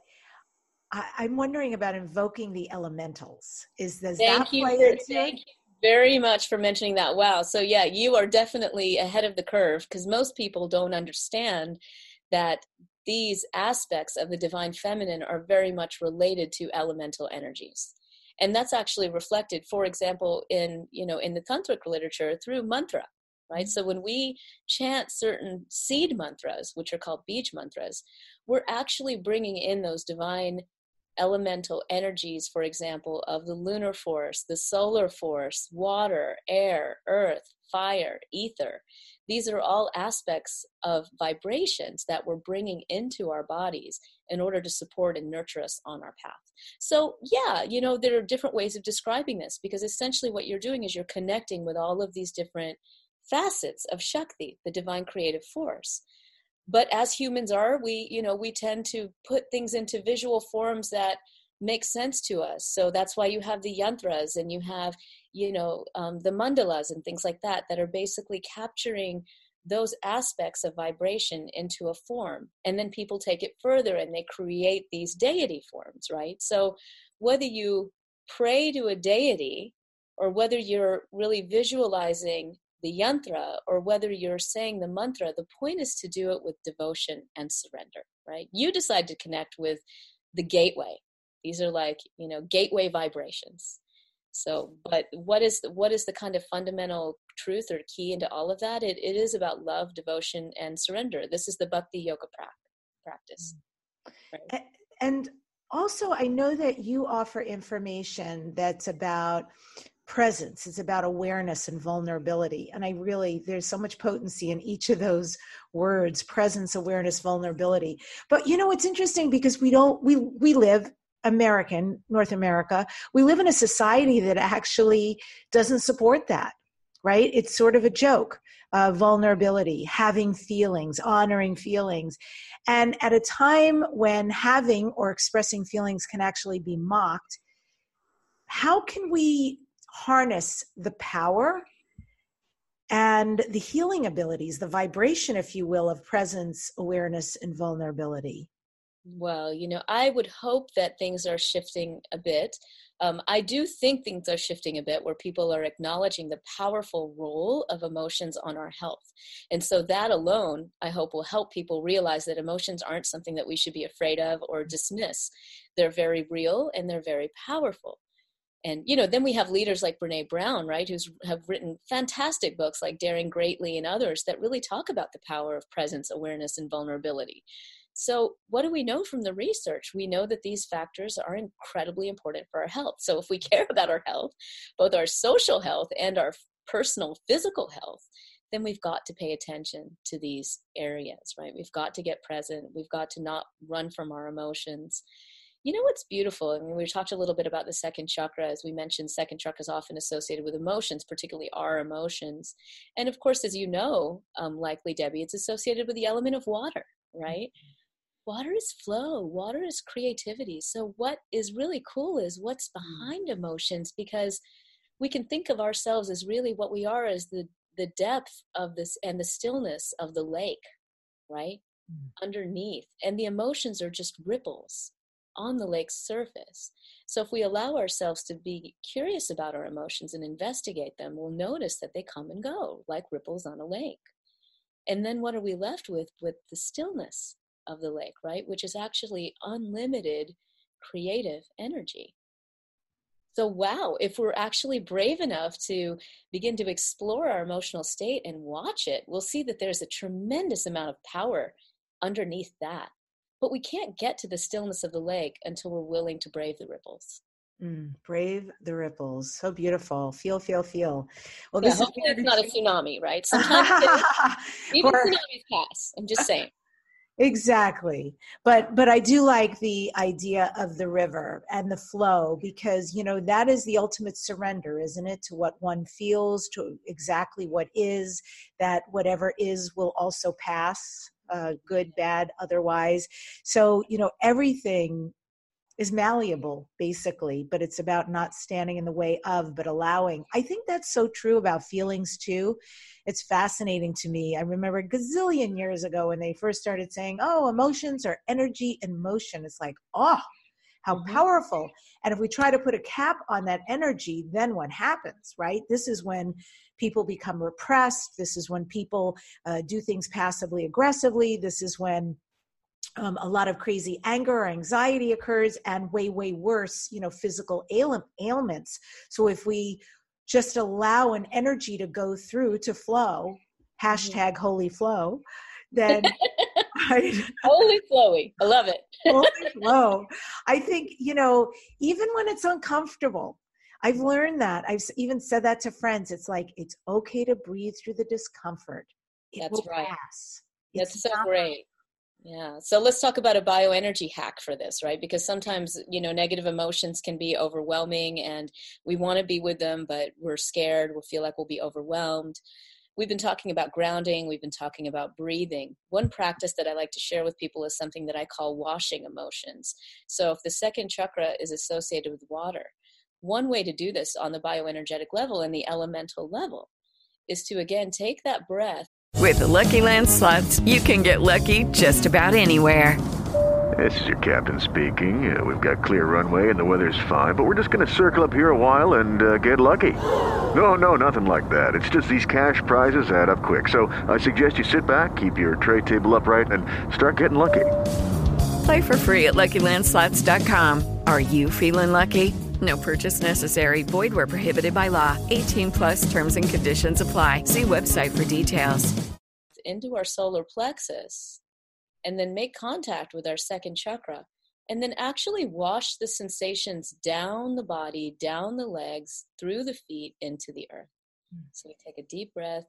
I, I'm wondering about invoking the elementals. Is does thank that you play for, into thank it? you very much for mentioning that. Wow. So yeah, you are definitely ahead of the curve, because most people don't understand that these aspects of the divine feminine are very much related to elemental energies. And that's actually reflected, for example, in, you know, in the tantric literature through mantra, right? So when we chant certain seed mantras, which are called bij mantras, we're actually bringing in those divine elemental energies, for example, of the lunar force, the solar force, water, air, earth, fire, ether. These are all aspects of vibrations that we're bringing into our bodies in order to support and nurture us on our path. So yeah, you know, there are different ways of describing this, because essentially what you're doing is you're connecting with all of these different facets of Shakti, the divine creative force. But as humans are, we, you know, we tend to put things into visual forms that make sense to us. So that's why you have the yantras and you have, you know, um, the mandalas and things like that, that are basically capturing those aspects of vibration into a form. And then people take it further and they create these deity forms, right? So whether you pray to a deity or whether you're really visualizing the yantra or whether you're saying the mantra, the point is to do it with devotion and surrender, right? You decide to connect with the gateway. These are like, you know, gateway vibrations. So, but what is the, what is the kind of fundamental truth or key into all of that? It it is about love, devotion, and surrender. This is the Bhakti Yoga pra- practice. Right? And also, I know that you offer information that's about presence. It's about awareness and vulnerability. And I really, there's so much potency in each of those words: presence, awareness, vulnerability. But you know, it's interesting because we don't, we we live American, North America, we live in a society that actually doesn't support that, right? It's sort of a joke, uh, vulnerability, having feelings, honoring feelings. And at a time when having or expressing feelings can actually be mocked, how can we harness the power and the healing abilities, the vibration, if you will, of presence, awareness, and vulnerability? Well, you know, I would hope that things are shifting a bit. Um, I do think things are shifting a bit where people are acknowledging the powerful role of emotions on our health. And so that alone, I hope, will help people realize that emotions aren't something that we should be afraid of or dismiss. They're very real and they're very powerful. And, you know, then we have leaders like Brene Brown, right, who's have written fantastic books like Daring Greatly and others that really talk about the power of presence, awareness, and vulnerability. So what do we know from the research? We know that these factors are incredibly important for our health. So if we care about our health, both our social health and our personal physical health, then we've got to pay attention to these areas, right? We've got to get present. We've got to not run from our emotions. You know what's beautiful? I mean, we talked a little bit about the second chakra. As we mentioned, second chakra is often associated with emotions, particularly our emotions. And of course, as you know, um, likely, Debbie, it's associated with the element of water, right? water is flow, water is creativity. So what is really cool is what's behind mm. emotions, because we can think of ourselves as really what we are as the, the depth of this and the stillness of the lake, right? Mm. Underneath. And the emotions are just ripples on the lake's surface. So if we allow ourselves to be curious about our emotions and investigate them, we'll notice that they come and go like ripples on a lake. And then what are we left with? With the stillness of the lake, right? Which is actually unlimited creative energy. So wow, if we're actually brave enough to begin to explore our emotional state and watch it, we'll see that there's a tremendous amount of power underneath that. But we can't get to the stillness of the lake until we're willing to brave the ripples. Mm, brave the ripples. So beautiful. Feel, feel, feel. Well, yeah, this hopefully is it's not a tsunami, right? Sometimes it, even or, tsunamis pass. I'm just saying. Exactly. But but I do like the idea of the river and the flow, because, you know, that is the ultimate surrender, isn't it? To what one feels, to exactly what is, that whatever is will also pass. Uh, good, bad, otherwise. So, you know, everything is malleable, basically, but it's about not standing in the way of, but allowing. I think that's so true about feelings, too. It's fascinating to me. I remember a gazillion years ago when they first started saying, oh, emotions are energy and motion. It's like, oh, how mm-hmm. powerful. And if we try to put a cap on that energy, then what happens, right? This is when people become repressed. This is when people uh, do things passively aggressively. This is when um, a lot of crazy anger or anxiety occurs, and way, way worse, you know, physical ail- ailments. So if we just allow an energy to go through, to flow, hashtag holy flow, then right? Holy flowy. I love it. Holy flow. I think, you know, even when it's uncomfortable, I've learned that. I've even said that to friends. It's like, it's okay to breathe through the discomfort. It That's will right. pass. That's It's so not- great. Yeah. So let's talk about a bioenergy hack for this, right? Because sometimes, you know, negative emotions can be overwhelming and we want to be with them, but we're scared. We feel like we'll be overwhelmed. We've been talking about grounding. We've been talking about breathing. One practice that I like to share with people is something that I call washing emotions. So if the second chakra is associated with water, one way to do this on the bioenergetic level and the elemental level is to, again, take that breath. With the Lucky Land Slots, you can get lucky just about anywhere. This is your captain speaking. Uh, we've got clear runway and the weather's fine, but we're just going to circle up here a while and uh, get lucky. No, no, nothing like that. It's just these cash prizes add up quick. So I suggest you sit back, keep your tray table upright, and start getting lucky. Play for free at Lucky Land Slots dot com. Are you feeling lucky? No purchase necessary. Void where prohibited by law. eighteen plus terms and conditions apply. See website for details. Into our solar plexus, and then make contact with our second chakra, and then actually wash the sensations down the body, down the legs, through the feet, into the earth. Mm. So we take a deep breath,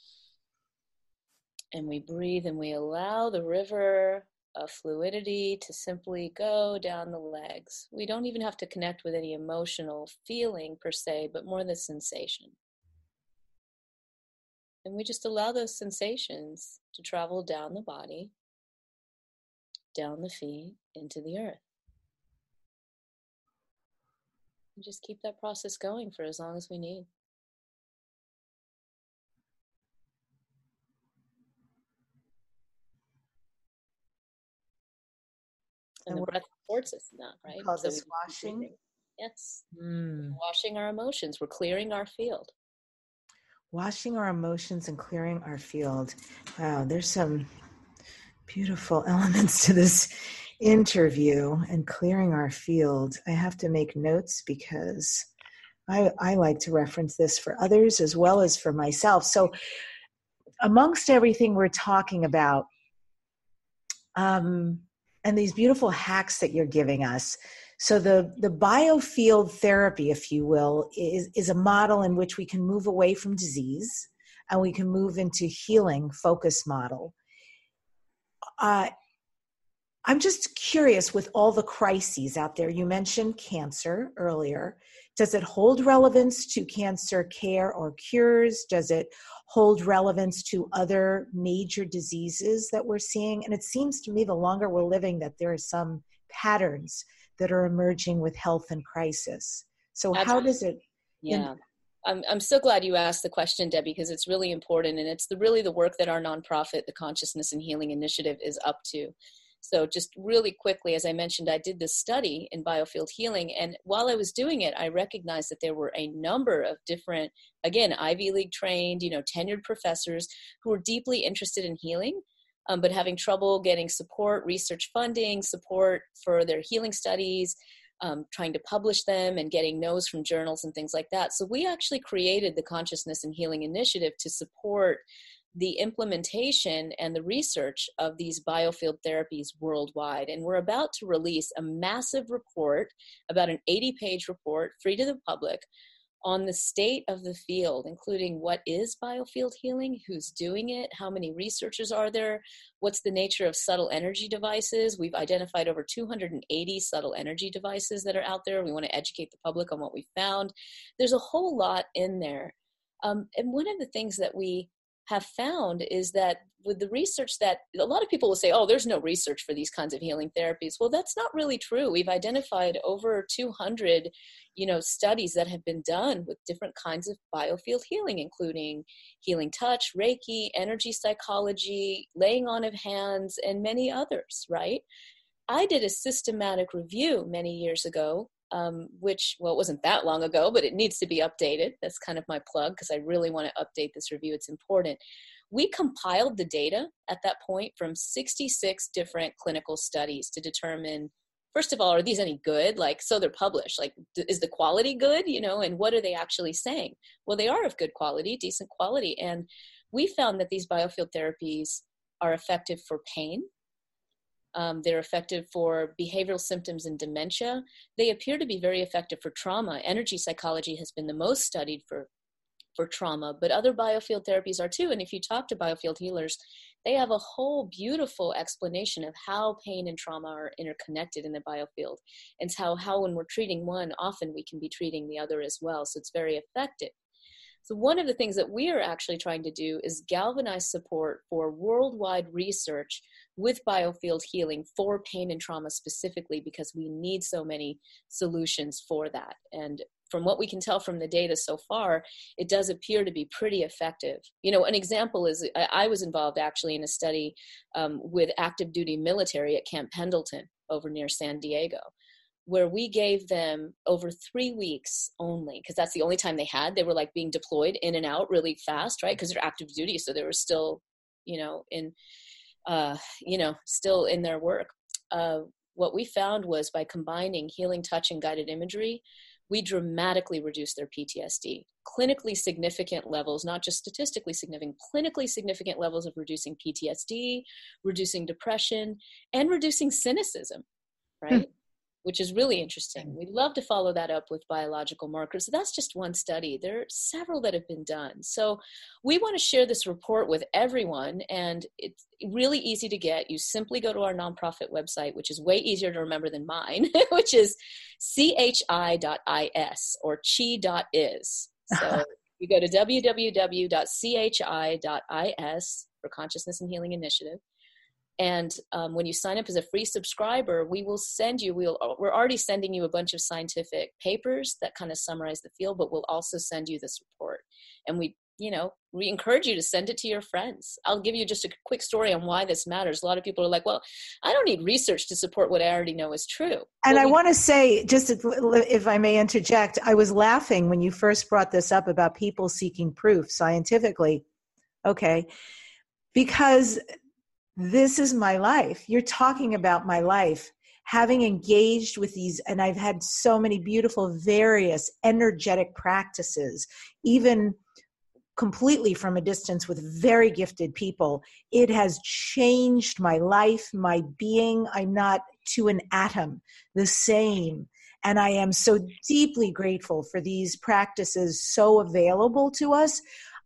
and we breathe, and we allow the river of fluidity to simply go down the legs. We don't even have to connect with any emotional feeling per se, but more the sensation. And we just allow those sensations to travel down the body, down the feet, into the earth. And just keep that process going for as long as we need. And, and the breath supports us in that, right? Call so this washing? Yes. Mm. Washing our emotions. We're clearing our field. Washing our emotions and clearing our field. Wow, there's some beautiful elements to this interview, and clearing our field. I have to make notes because I, I like to reference this for others as well as for myself. So amongst everything we're talking about, um, and these beautiful hacks that you're giving us, so the, the biofield therapy, if you will, is, is a model in which we can move away from disease and we can move into healing focus model. Uh, I'm just curious, with all the crises out there, you mentioned cancer earlier. Does it hold relevance to cancer care or cures? Does it hold relevance to other major diseases that we're seeing? And it seems to me the longer we're living that there are some patterns that are emerging with health and crisis. So Absolutely. How does it... Yeah. In- I'm I'm so glad you asked the question, Debbie, because it's really important. And it's the really the work that our nonprofit, the Consciousness and Healing Initiative, is up to. So just really quickly, as I mentioned, I did this study in biofield healing. And while I was doing it, I recognized that there were a number of different, again, Ivy League trained, you know, tenured professors who were deeply interested in healing, um, but having trouble getting support, research funding, support for their healing studies, um, trying to publish them and getting no's from journals and things like that. So we actually created the Consciousness and Healing Initiative to support the implementation and the research of these biofield therapies worldwide. And we're about to release a massive report, about an eighty page report, free to the public, on the state of the field, including what is biofield healing, who's doing it, how many researchers are there, what's the nature of subtle energy devices. We've identified over two hundred eighty subtle energy devices that are out there. We want to educate the public on what we found. There's a whole lot in there. Um, and one of the things that we have found is that with the research that a lot of people will say, oh, there's no research for these kinds of healing therapies. Well, that's not really true. We've identified over two hundred, you know, studies that have been done with different kinds of biofield healing, including healing touch, Reiki, energy psychology, laying on of hands, and many others, right? I did a systematic review many years ago, um, which, well, it wasn't that long ago, but it needs to be updated. That's kind of my plug, because I really want to update this review. It's important. We compiled the data at that point from sixty-six different clinical studies to determine, first of all, are these any good? Like, so they're published. Like, is the quality good? You know, and what are they actually saying? Well, they are of good quality, decent quality. And we found that these biofield therapies are effective for pain. Um, they're effective for behavioral symptoms and dementia. They appear to be very effective for trauma. Energy psychology has been the most studied for, for trauma, but other biofield therapies are too. And if you talk to biofield healers, they have a whole beautiful explanation of how pain and trauma are interconnected in the biofield, and how, how when we're treating one, often we can be treating the other as well. So it's very effective. So one of the things that we are actually trying to do is galvanize support for worldwide research with biofield healing for pain and trauma specifically, because we need so many solutions for that. And from what we can tell from the data so far, it does appear to be pretty effective. You know, an example is I was involved actually in a study um, with active duty military at Camp Pendleton over near San Diego, where we gave them over three weeks only, because that's the only time they had. They were like being deployed in and out really fast, right? Because they're active duty. So they were still, you know, in, uh, you know, still in their work. Uh, what we found was by combining healing touch and guided imagery, we dramatically reduced their P T S D. Clinically significant levels, not just statistically significant, clinically significant levels of reducing P T S D, reducing depression, and reducing cynicism, right? Hmm. Which is really interesting. We'd love to follow that up with biological markers. So that's just one study. There are several that have been done. So we want to share this report with everyone, and it's really easy to get. You simply go to our nonprofit website, which is way easier to remember than mine, which is C H I dot I S or chi dot is. So you go to w w w dot c h i dot I s for Consciousness and Healing Initiative. And um, when you sign up as a free subscriber, we will send you, we'll, we're already sending you a bunch of scientific papers that kind of summarize the field, but we'll also send you this report. And we, you know, we encourage you to send it to your friends. I'll give you just a quick story on why this matters. A lot of people are like, well, I don't need research to support what I already know is true. And well, I we- want to say, just if I may interject, I was laughing when you first brought this up about people seeking proof scientifically. Okay. Because this is my life. You're talking about my life. Having engaged with these, and I've had so many beautiful, various energetic practices, even completely from a distance with very gifted people. It has changed my life, my being. I'm not to an atom the same. And I am so deeply grateful for these practices so available to us.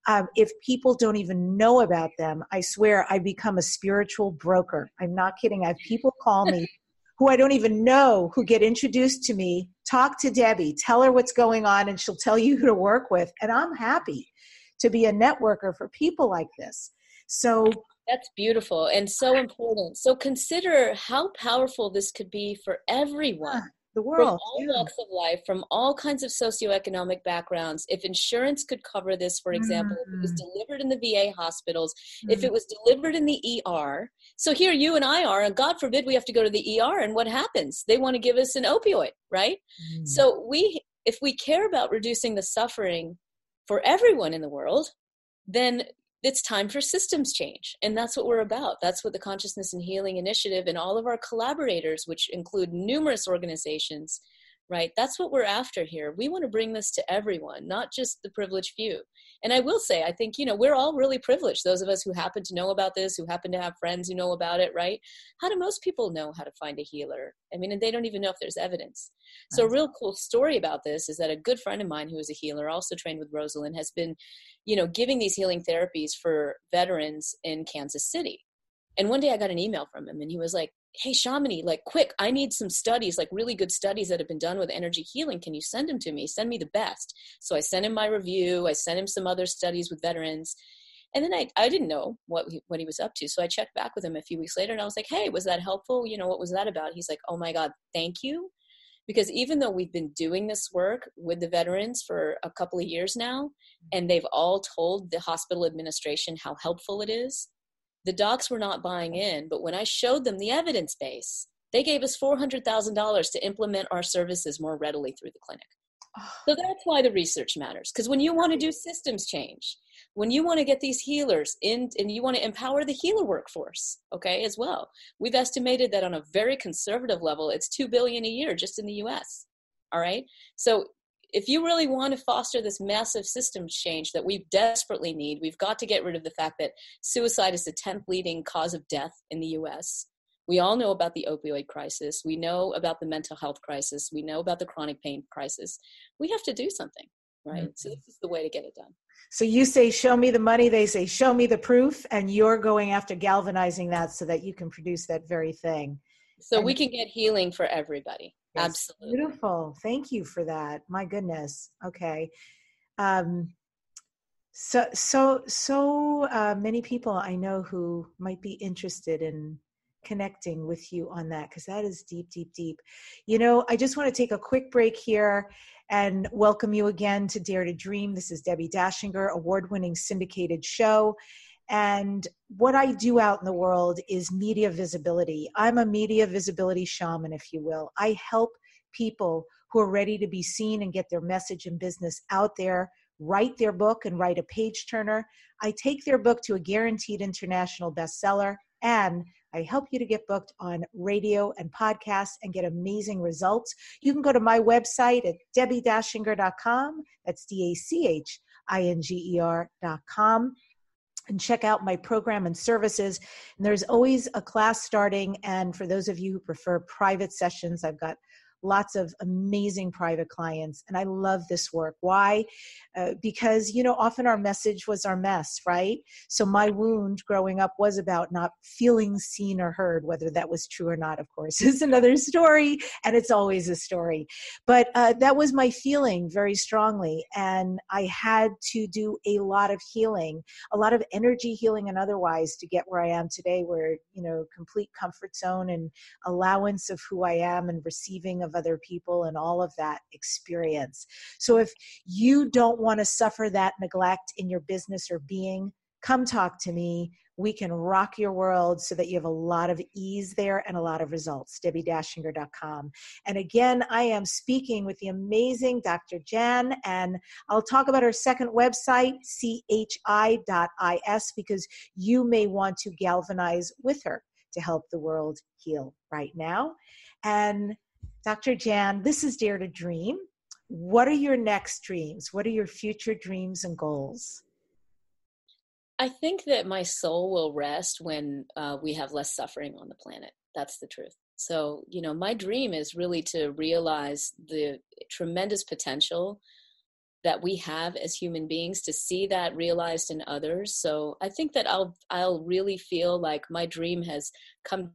Um, if people don't even know about them, I swear I become a spiritual broker. I'm not kidding. I have people call me who I don't even know, who get introduced to me. Talk to Debbie, tell her what's going on, and she'll tell you who to work with. And I'm happy to be a networker for people like this. So that's beautiful and so important. So consider how powerful this could be for everyone. The world. From all yeah. walks of life, from all kinds of socioeconomic backgrounds. If insurance could cover this, for example, mm-hmm. if it was delivered in the V A hospitals, mm-hmm. if it was delivered in the E R. So here you and I are, and God forbid we have to go to the E R, and what happens? They want to give us an opioid, right? Mm-hmm. So we, if we care about reducing the suffering for everyone in the world, then it's time for systems change. And that's what we're about. That's what the Consciousness and Healing Initiative and all of our collaborators, which include numerous organizations, right? That's what we're after here. We want to bring this to everyone, not just the privileged few. And I will say, I think, you know, we're all really privileged. Those of us who happen to know about this, who happen to have friends who know about it, right? How do most people know how to find a healer? I mean, and they don't even know if there's evidence. So a real cool story about this is that a good friend of mine who is a healer, also trained with Rosalind, has been, you know, giving these healing therapies for veterans in Kansas City. And one day I got an email from him and he was like, hey, Shamini, like quick, I need some studies, like really good studies that have been done with energy healing. Can you send them to me? Send me the best. So I sent him my review. I sent him some other studies with veterans. And then I, I didn't know what he, what he was up to. So I checked back with him a few weeks later and I was like, hey, was that helpful? You know, what was that about? He's like, oh my God, thank you. Because even though we've been doing this work with the veterans for a couple of years now, and they've all told the hospital administration how helpful it is, the docs were not buying in. But when I showed them the evidence base, they gave us four hundred thousand dollars to implement our services more readily through the clinic. So that's why the research matters. Because when you want to do systems change, when you want to get these healers in and you want to empower the healer workforce, okay, as well, we've estimated that on a very conservative level, it's two billion dollars a year just in the U S. All right. So if you really want to foster this massive systems change that we desperately need, we've got to get rid of the fact that suicide is the tenth leading cause of death in the U S. We all know about the opioid crisis. We know about the mental health crisis. We know about the chronic pain crisis. We have to do something, right? Mm-hmm. So this is the way to get it done. So you say, show me the money. They say, show me the proof. And you're going after galvanizing that so that you can produce that very thing. So and we can get healing for everybody. Yes, absolutely. Beautiful. Thank you for that. My goodness. Okay. Um, so, so, so uh, many people I know who might be interested in connecting with you on that, because that is deep, deep, deep. You know, I just want to take a quick break here and welcome you again to Dare to Dream. This is Debbie Dashinger, award-winning syndicated show. And what I do out in the world is media visibility. I'm a media visibility shaman, if you will. I help people who are ready to be seen and get their message and business out there, write their book and write a page turner. I take their book to a guaranteed international bestseller, and I help you to get booked on radio and podcasts and get amazing results. You can go to my website at debbie dashinger dot com. That's D A C H I N G E R dot com. And check out my program and services. And there's always a class starting. And for those of you who prefer private sessions, I've got lots of amazing private clients. And I love this work. Why? Uh, because, you know, often our message was our mess, right? So my wound growing up was about not feeling seen or heard. Whether that was true or not, of course, is another story. And it's always a story. But uh, that was my feeling very strongly. And I had to do a lot of healing, a lot of energy healing and otherwise to get where I am today, where, you know, complete comfort zone and allowance of who I am and receiving of other people and all of that experience. So if you don't want to suffer that neglect in your business or being, come talk to me. We can rock your world so that you have a lot of ease there and a lot of results. debbie dashinger dot com. And again, I am speaking with the amazing Doctor Jan, and I'll talk about her second website, C H I dot I S, because you may want to galvanize with her to help the world heal right now. And Doctor Jan, this is Dare to Dream. What are your next dreams? What are your future dreams and goals? I think that my soul will rest when uh, we have less suffering on the planet. That's the truth. So, you know, my dream is really to realize the tremendous potential that we have as human beings, to see that realized in others. So I think that I'll I'll really feel like my dream has come.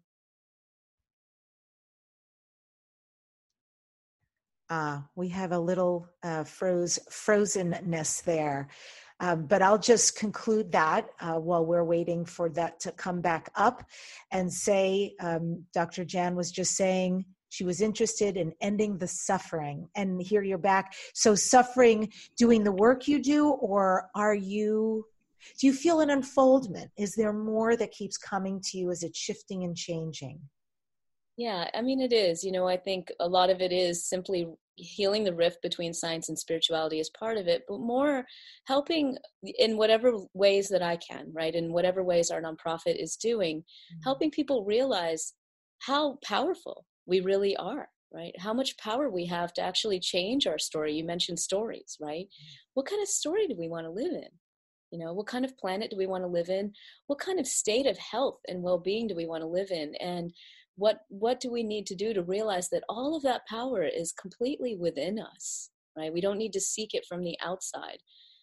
Uh, we have a little uh, froze frozenness there. Um, but I'll just conclude that uh, while we're waiting for that to come back up and say, um, Doctor Jan was just saying she was interested in ending the suffering. And here you're back. So suffering doing the work you do, or are you, do you feel an unfoldment? Is there more that keeps coming to you? Is it shifting and changing? Yeah, I mean, it is. You know, I think a lot of it is simply healing the rift between science and spirituality is part of it, but more helping in whatever ways that I can, right? In whatever ways our nonprofit is doing, mm-hmm. helping people realize how powerful we really are, right? How much power we have to actually change our story. You mentioned stories, right? Mm-hmm. What kind of story do we want to live in? You know, what kind of planet do we want to live in? What kind of state of health and well-being do we want to live in? And What what do we need to do to realize that all of that power is completely within us, right? We don't need to seek it from the outside.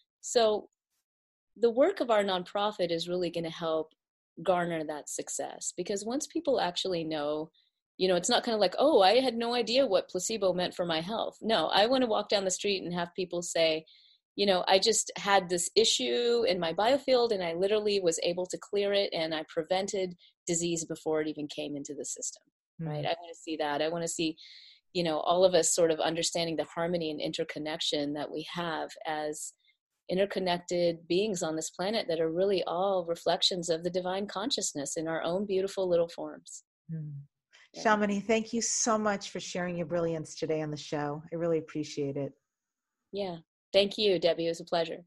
So the work of our nonprofit is really going to help garner that success, because once people actually know, you know, it's not kind of like, oh, I had no idea what placebo meant for my health. No, I want to walk down the street and have people say, you know, I just had this issue in my biofield and I literally was able to clear it and I prevented disease before it even came into the system, mm-hmm. right? I want to see that. I want to see, you know, all of us sort of understanding the harmony and interconnection that we have as interconnected beings on this planet that are really all reflections of the divine consciousness in our own beautiful little forms. Mm. Yeah. Shamini, thank you so much for sharing your brilliance today on the show. I really appreciate it. Yeah. Thank you, Debbie. It was a pleasure.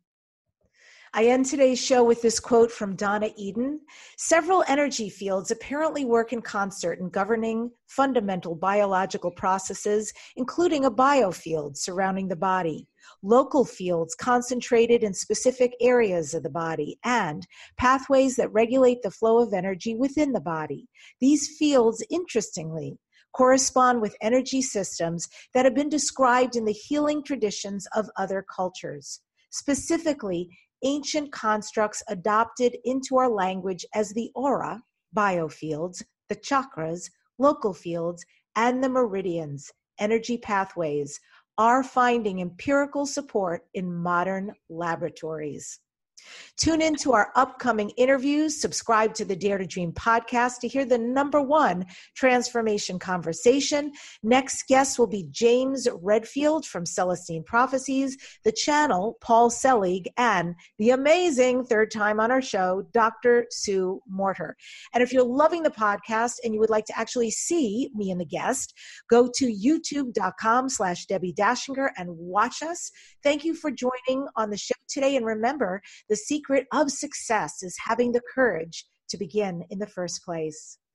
I end today's show with this quote from Donna Eden. Several energy fields apparently work in concert in governing fundamental biological processes, including a biofield surrounding the body, local fields concentrated in specific areas of the body, and pathways that regulate the flow of energy within the body. These fields, interestingly, correspond with energy systems that have been described in the healing traditions of other cultures, specifically ancient constructs adopted into our language as the aura, biofields, the chakras, local fields, and the meridians, energy pathways, are finding empirical support in modern laboratories. Tune in to our upcoming interviews. Subscribe to the Dare to Dream podcast to hear the number one transformation conversation. Next guest will be James Redfield from Celestine Prophecies, the channel Paul Selig, and the amazing third time on our show, Doctor Sue Morter. And if you're loving the podcast and you would like to actually see me and the guest, go to youtube.com slash Debbie Dashinger and watch us. Thank you for joining on the show today. And remember, the secret of success is having the courage to begin in the first place.